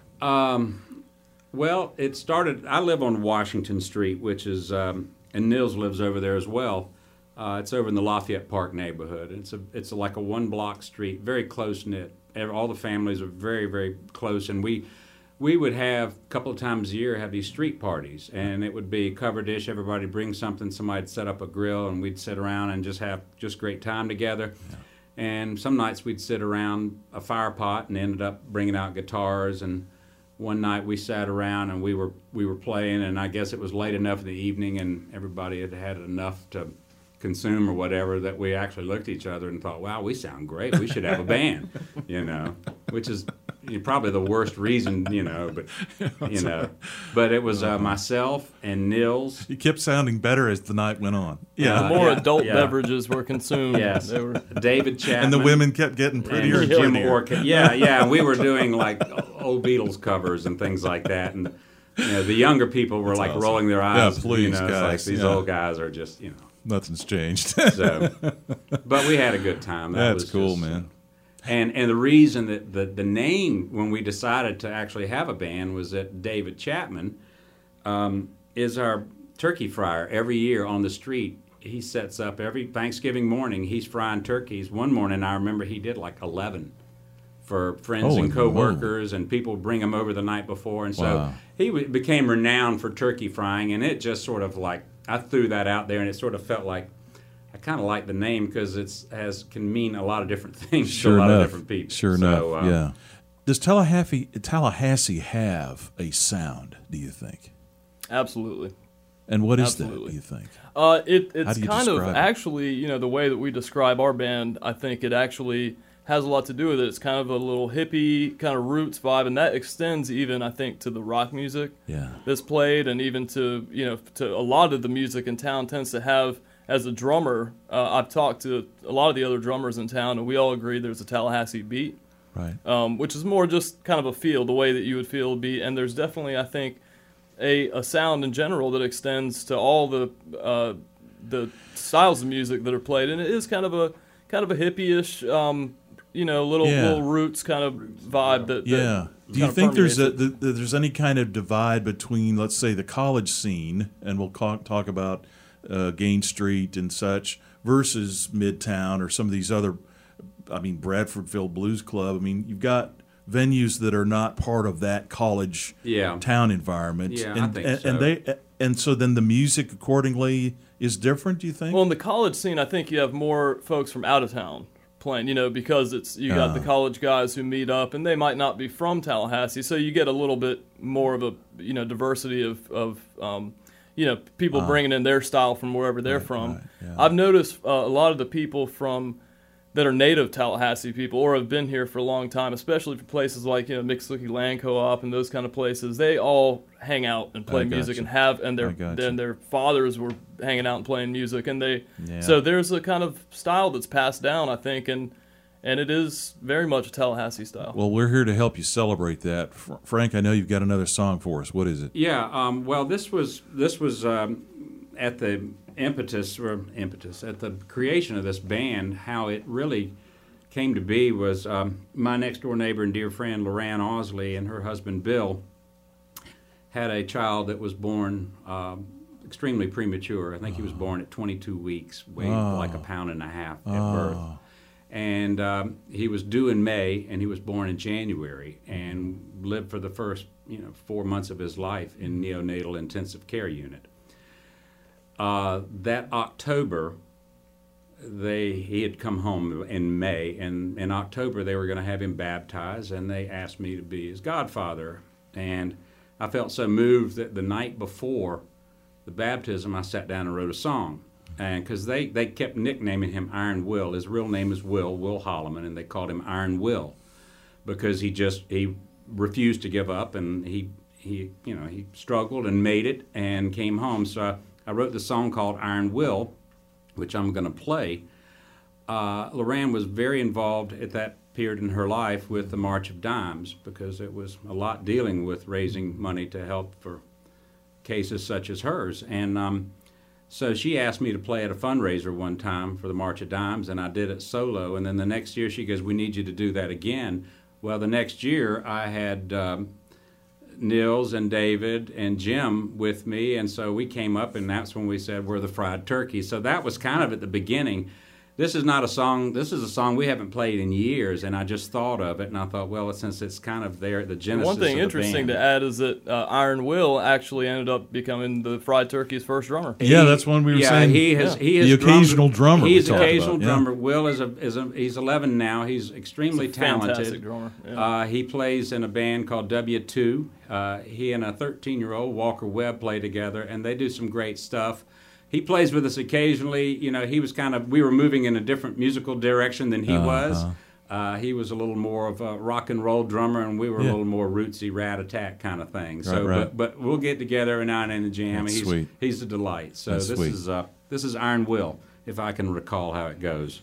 Well, it started. I live on Washington Street, which is, and Nils lives over there as well. It's over in the Lafayette Park neighborhood. It's like a one-block street, very close knit. All the families are very, very close, and we would have a couple of times a year have these street parties, and it would be cover dish. Everybody bring something. Somebody'd set up a grill, and we'd sit around and just have great time together. Yeah. And some nights we'd sit around a fire pot and ended up bringing out guitars. And one night we sat around and we were playing, and I guess it was late enough in the evening and everybody had had enough to consume or whatever that we actually looked at each other and thought, wow, we sound great. We should have a band, which is probably the worst reason, but, But it was myself and Nils. You kept sounding better as the night went on. The more adult beverages were consumed. Yes. David Chapman. And the women kept getting prettier and Jim prettier. Orkin. Yeah. We were doing like old Beatles covers and things like that. And the younger people were like rolling their eyes. Yeah, please, it's guys. like these old guys are just, Nothing's changed. But we had a good time. That's cool, man. And the reason that the name, when we decided to actually have a band, was that David Chapman is our turkey fryer. Every year on the street, he sets up every Thanksgiving morning. He's frying turkeys. One morning, I remember he did like 11 for friends and coworkers, and people bring him over the night before. And so he became renowned for turkey frying, and it just sort of like, I threw that out there, and it sort of felt like, I kind of like the name because it can mean a lot of different things to a lot of different people. Sure enough, yeah. Does Tallahassee have a sound, do you think? Absolutely. And what is that, do you think? It's kind of actually, the way that we describe our band, I think it actually has a lot to do with it. It's kind of a little hippie kind of roots vibe, and that extends even, I think, to the rock music that's played, and even to a lot of the music in town tends to have, as a drummer, I've talked to a lot of the other drummers in town, and we all agree there's a Tallahassee beat, right? Which is more just kind of a feel, the way that you would feel a beat. And there's definitely, I think, a sound in general that extends to all the styles of music that are played, and it is kind of a hippie-ish, little roots kind of vibe. That Do you think there's any kind of divide between, let's say, the college scene, and we'll talk about Gain Street and such, versus Midtown or some of these other, Bradfordville Blues Club? I mean, you've got venues that are not part of that college town environment. Yeah, and, I think so. And so then the music accordingly is different, do you think? Well, in the college scene, I think you have more folks from out of town playing, because you got the college guys who meet up, and they might not be from Tallahassee, so you get a little bit more of a diversity of people bringing in their style from wherever they're from. Right, yeah. I've noticed a lot of the people that are native Tallahassee people or have been here for a long time, especially for places like Mixed-Lookie Land Co-op and those kind of places, they all hang out and play music and their fathers were hanging out and playing music, and so there's a kind of style that's passed down, I think, and it is very much a Tallahassee style. Well, we're here to help you celebrate that. Frank, I know you've got another song for us. What is it? Yeah, well, this was at the impetus at the creation of this band. How it really came to be was my next door neighbor and dear friend Loran Osley and her husband Bill had a child that was born extremely premature. I think he was born at 22 weeks, weighed like 1.5 pounds at birth. And he was due in May, and he was born in January, and lived for the first 4 months of his life in neonatal intensive care unit. That October, he had come home in May, and in October they were going to have him baptized, and they asked me to be his godfather. And I felt so moved that the night before the baptism, I sat down and wrote a song. And because they kept nicknaming him Iron Will. His real name is Will Holloman, and they called him Iron Will because he refused to give up, and he struggled and made it and came home. So I wrote the song called Iron Will, which I'm going to play. Loran was very involved at that period in her life with the March of Dimes because it was a lot dealing with raising money to help for cases such as hers. And so she asked me to play at a fundraiser one time for the March of Dimes, and I did it solo. And then the next year she goes, "We need you to do that again." Well, the next year I had Nils and David and Jim with me, and so we came up, and that's when we said we're the Fried Turkey. So that was kind of at the beginning. This is not a song, this is a song we haven't played in years, and I just thought of it, and I thought, well, since it's kind of there at the genesis of the band. One thing interesting to add is that Iron Will actually ended up becoming the Fried Turkey's first drummer. Yeah, that's one we were saying. He is the occasional drummer. He's the occasional drummer. Will he's 11 now. He's extremely talented. Fantastic drummer. Yeah. He plays in a band called W2. He and a 13-year-old, Walker Webb, play together, and they do some great stuff. He plays with us occasionally. He was we were moving in a different musical direction than he was. He was a little more of a rock and roll drummer, and we were a little more rootsy, rat-a-tat kind of thing. So, right. But we'll get together every now and then and jam. That's sweet. He's a delight. So That's sweet. This is Iron Will, if I can recall how it goes.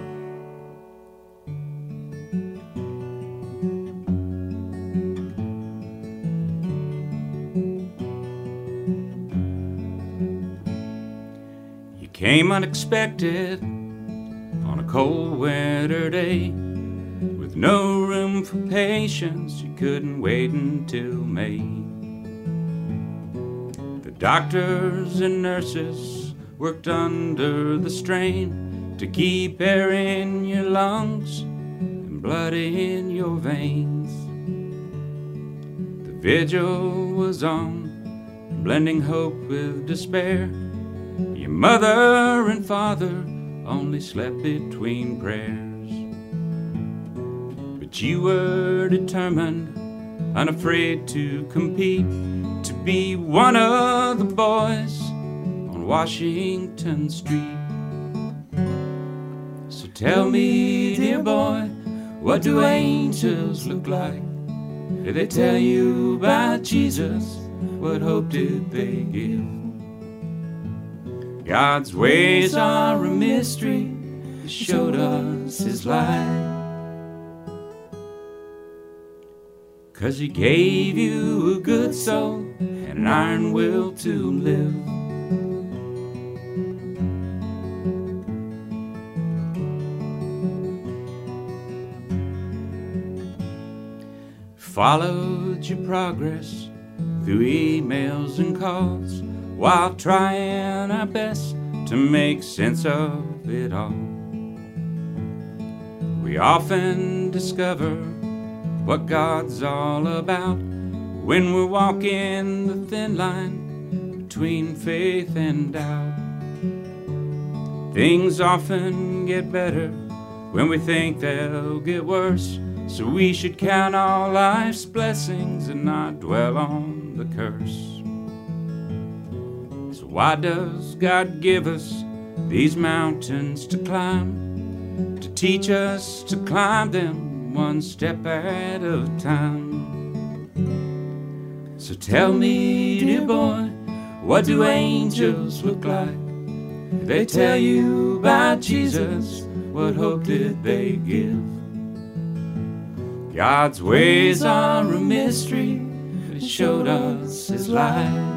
Came unexpected on a cold winter day, with no room for patience. You couldn't wait until May. The doctors and nurses worked under the strain to keep air in your lungs and blood in your veins. The vigil was on, blending hope with despair. Your mother and father only slept between prayers. But you were determined, unafraid to compete, to be one of the boys on Washington Street. So tell me, dear boy, what do angels look like? Did they tell you about Jesus? What hope did they give? God's ways are a mystery. He showed us his light. 'Cause he gave you a good soul and and an iron will to live. Followed your progress through emails and calls while trying our best to make sense of it all. We often discover what God's all about when we're walking the thin line between faith and doubt. Things often get better when we think they'll get worse, so we should count all life's blessings and not dwell on the curse. So why does God give us these mountains to climb? To teach us to climb them one step at a time. So tell me, dear boy, what do angels look like? Did they tell you about Jesus? What hope did they give? God's ways are a mystery. He showed us his light.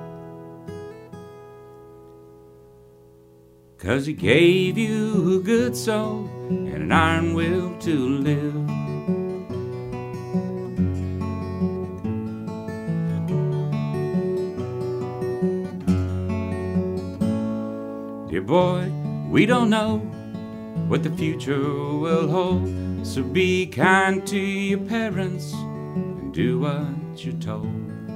'Cause he gave you a good soul and an iron will to live. Dear boy, we don't know what the future will hold, so be kind to your parents and do what you're told.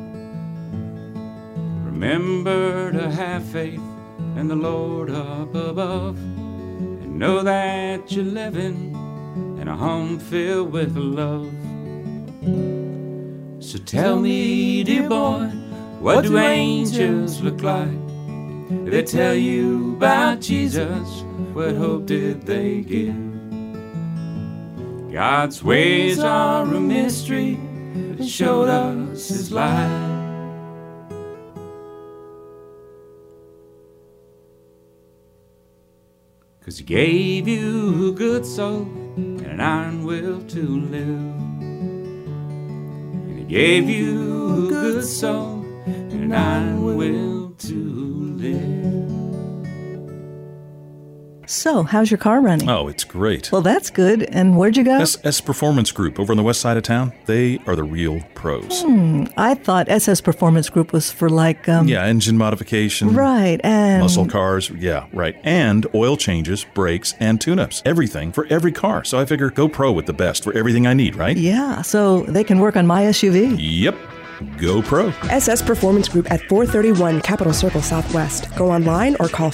Remember to have faith in the Lord up above, and know that you're living in a home filled with love. So tell me, dear boy, what do angels look like? Did they tell you about Jesus? What hope did they give? God's ways are a mystery. He showed us his light. Cause he gave you a good soul and an iron will to live. And he gave you a good soul and an iron will to live. So, how's your car running? Oh, it's great. Well, that's good. And where'd you go? SS Performance Group over on the west side of town. They are the real pros. I thought SS Performance Group was for like... yeah, engine modification. Right, and... muscle cars. Yeah, right. And oil changes, brakes, and tune-ups. Everything for every car. So I figure go pro with the best for everything I need, right? Yeah, so they can work on my SUV. Yep. Go pro. SS Performance Group at 431 Capitol Circle Southwest. Go online or call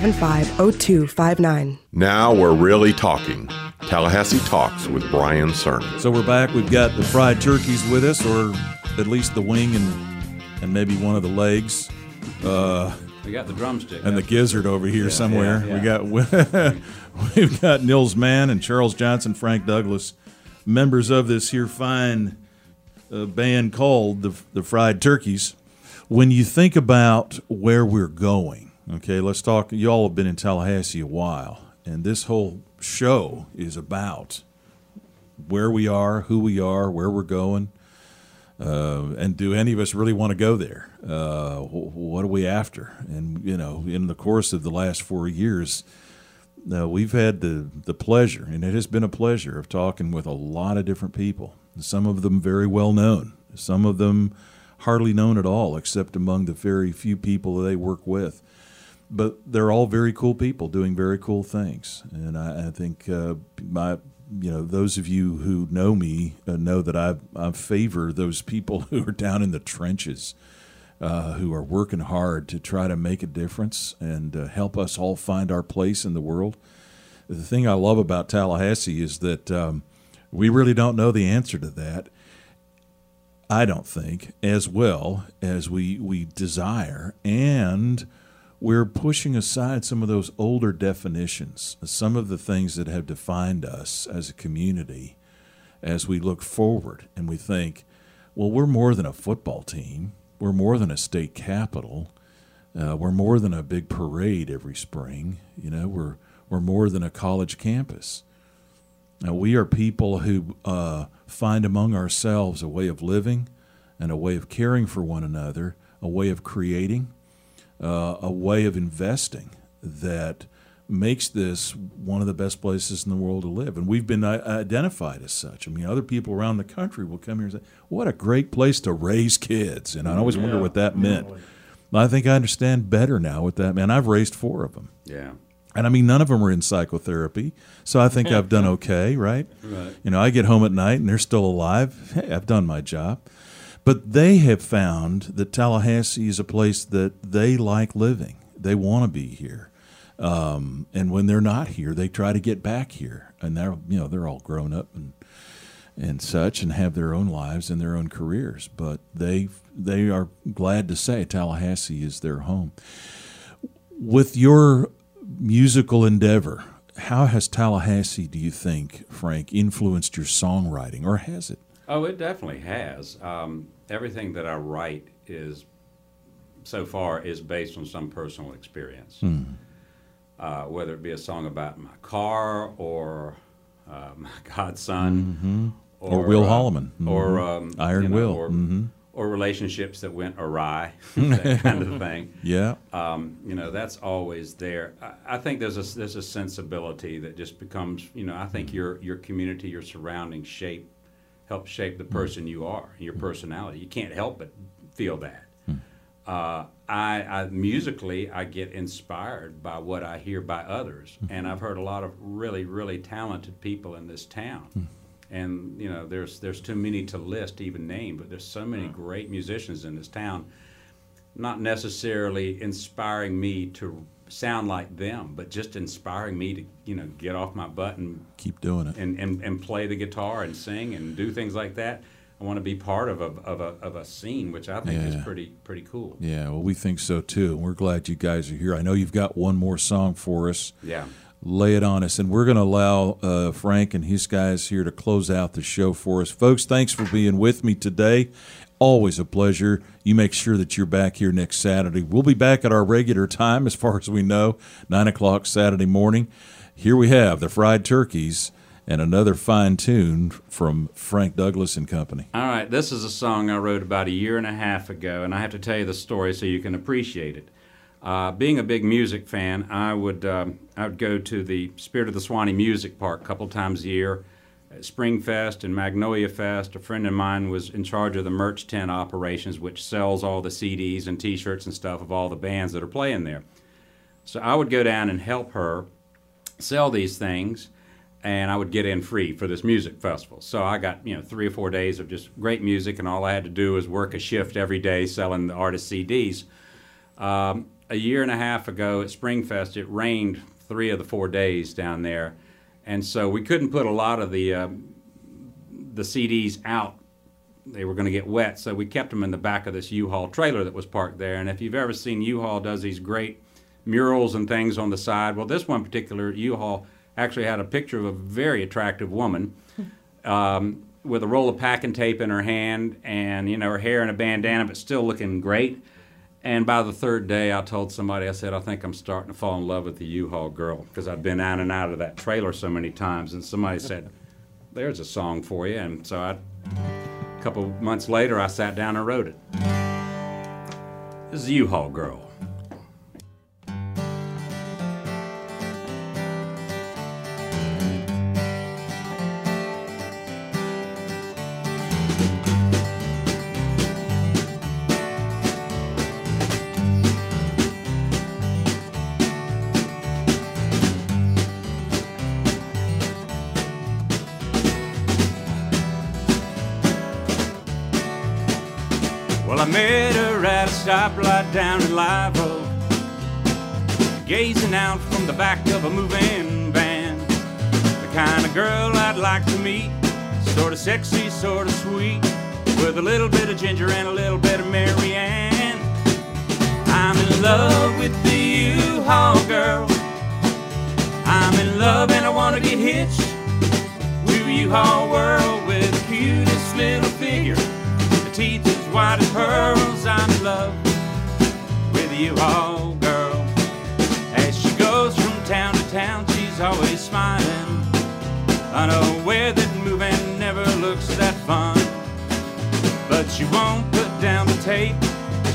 575-0259. Now we're really talking. Tallahassee Talks with Brian Cerny. So we're back. We've got the fried turkeys with us, or at least the wing and maybe one of the legs. We got the drumstick. And the gizzard over here somewhere. Yeah. We've got Nils Mann and Charles Johnson, Frank Douglas, members of this here fine band called the Fried Turkeys. When you think about where we're going, okay, let's talk. You all have been in Tallahassee a while, and this whole show is about where we are, who we are, where we're going, and do any of us really want to go there? What are we after? And, you know, in the course of the last 4 years, we've had the pleasure, and it has been a pleasure, of talking with a lot of different people. Some of them very well known, some of them hardly known at all, except among the very few people that they work with. But they're all very cool people doing very cool things. And I think those of you who know me know that I favor those people who are down in the trenches, who are working hard to try to make a difference and help us all find our place in the world. The thing I love about Tallahassee is that we really don't know the answer to that, I don't think, as well as we desire. And we're pushing aside some of those older definitions, some of the things that have defined us as a community as we look forward and we think, well, we're more than a football team. We're more than a state capitol. We're more than a big parade every spring. You know, we're more than a college campus. Now, we are people who find among ourselves a way of living and a way of caring for one another, a a way of creating, a way of investing that makes this one of the best places in the world to live. And we've been identified as such. I mean, other people around the country will come here and say, what a great place to raise kids. And I always wonder what that meant. I think I understand better now what that meant. I've raised 4 of them. Yeah. And I mean, none of them are in psychotherapy, so I think I've done okay, right? Right. You know, I get home at night and they're still alive. Hey, I've done my job. But they have found that Tallahassee is a place that they like living. They want to be here. And when they're not here, they try to get back here. And they're all grown up and such and have their own lives and their own careers. But they are glad to say Tallahassee is their home. With your musical endeavor, how has Tallahassee, do you think, Frank, influenced your songwriting, or has it? Oh, it definitely has. Everything that I write so far is based on some personal experience. Whether it be a song about my car or my godson, or Will Holloman, or Iron Will, or relationships that went awry, that kind of thing. Yeah, that's always there. I think there's a sensibility that just becomes. I think your community, your surroundings help shape the person you are, your personality. You can't help but feel that. I musically, I get inspired by what I hear by others, and I've heard a lot of really, really talented people in this town. And there's too many to list, even name, but there's so many great musicians in this town. Not necessarily inspiring me to sound like them, but just inspiring me to get off my butt and keep doing it, and play the guitar and sing and do things like that. I want to be part of a scene, which I think is pretty cool. Yeah, well, we think so too, and we're glad you guys are here. I know you've got one more song for us. Yeah. Lay it on us, and we're going to allow Frank and his guys here to close out the show for us. Folks, thanks for being with me today. Always a pleasure. You make sure that you're back here next Saturday. We'll be back at our regular time, as far as we know, 9 o'clock Saturday morning. Here we have the Fried Turkeys and another fine tune from Frank Douglas and Company. All right, this is a song I wrote about 1.5 years ago, and I have to tell you the story so you can appreciate it. Being a big music fan, I would go to the Spirit of the Swanee Music Park a couple times a year. At Springfest and Magnolia Fest, a friend of mine was in charge of the merch tent operations, which sells all the CDs and T-shirts and stuff of all the bands that are playing there. So I would go down and help her sell these things, and I would get in free for this music festival. So I got 3 or 4 days of just great music, and all I had to do was work a shift every day selling the artist CDs. 1.5 years ago at Springfest, it rained 3 of the 4 days down there, and so we couldn't put a lot of the CDs out. They were going to get wet, so we kept them in the back of this U-Haul trailer that was parked there. And if you've ever seen U-Haul does these great murals and things on the side, well, this one particular U-Haul actually had a picture of a very attractive woman with a roll of packing tape in her hand and, her hair in a bandana, but still looking great. And by the 3rd day, I told somebody, I said, I think I'm starting to fall in love with the U-Haul girl, because I've been in and out of that trailer so many times. And somebody said, there's a song for you. And so a couple months later, I sat down and wrote it. This is the U-Haul girl. Well, I met her at a stoplight down in Live Oak, gazing out from the back of a moving van. The kind of girl I'd like to meet, sort of sexy, sort of sweet, with a little bit of ginger and a little bit of Mary Ann. I'm in love with the U-Haul girl. I'm in love and I want to get hitched to a U-Haul world with the cutest little figure, the teeth as white as pearls. I'm in love with the U-Haul girl. As she goes from town to town, she's always smiling, unaware that moving never looks that fun. But she won't put down the tape,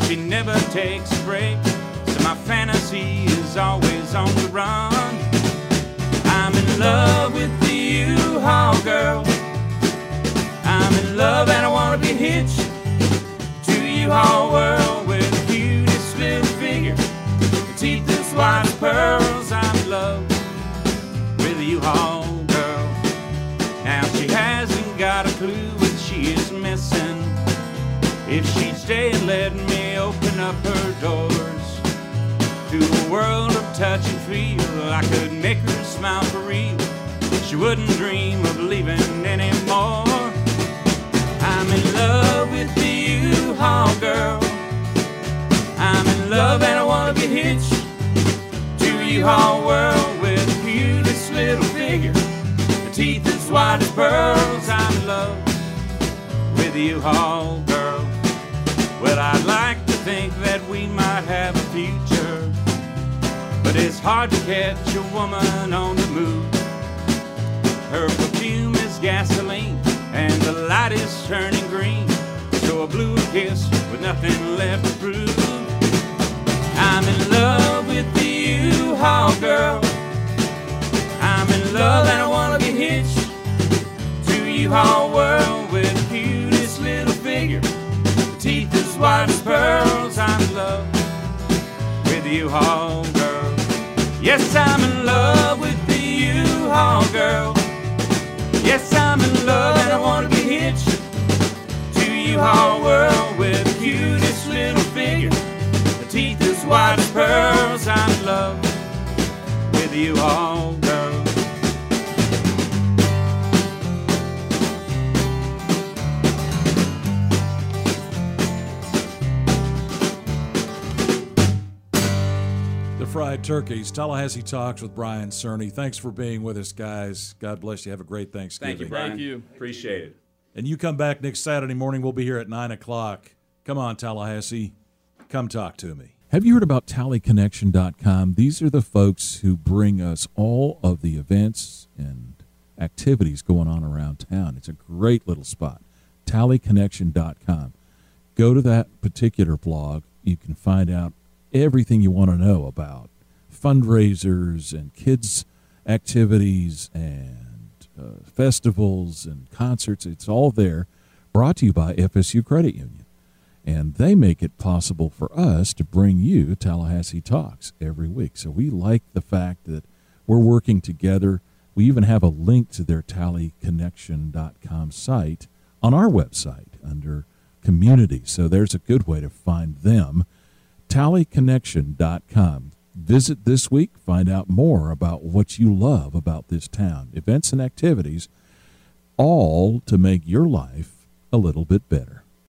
she never takes a break. So my fantasy is always on the run. I'm in love with the U-Haul girl. I'm in love and I want to be hitched to U-Haul world with the cutest little figure, the teeth as white as pearls. I'm in love with the U-Haul girl. Now she hasn't got a clue what she is missing. If she'd stay and let me open up her doors to a world of touch and feel, I could make her smile for real. She wouldn't dream of leaving anymore. I'm in love with the U-Haul girl. I'm in love and I want to be hitched to a U-Haul world with the cutest little figure, the teeth as white as pearls. I'm in love with the U-Haul girl. Well, I'd like to think that we might have a future, but it's hard to catch a woman on the move. Her perfume is gasoline and the light is turning green, so I blew a kiss with nothing left to prove. I'm in love with the U-Haul girl. I'm in love and I want to be hitched to a U-Haul world with the cutest little figure, the teeth as white as pearls. I'm in love with the U-Haul girl. Yes, I'm in love with the U-Haul girl. Yes, I'm in love and I want to be hitched to a U-Haul world with the cutest little figure, the teeth as white as pearls. I'm in love with the U-Haul girl. The Fried Turkeys, Tallahassee Talks with Brian Cerny. Thanks for being with us, guys. God bless you. Have a great Thanksgiving. Thank you, Brian. Thank you. Appreciate it. And you come back next Saturday morning. We'll be here at 9 o'clock. Come on, Tallahassee. Come talk to me. Have you heard about TallyConnection.com? These are the folks who bring us all of the events and activities going on around town. It's a great little spot. TallyConnection.com. Go to that particular blog. You can find out everything you want to know about fundraisers and kids' activities and festivals and concerts. It's all there, brought to you by FSU Credit Union. And they make it possible for us to bring you Tallahassee Talks every week. So we like the fact that we're working together. We even have a link to their TallyConnection.com site on our website under Community. So there's a good way to find them. TallyConnection.com. Visit this week, find out more about what you love about this town, events and activities, all to make your life a little bit better.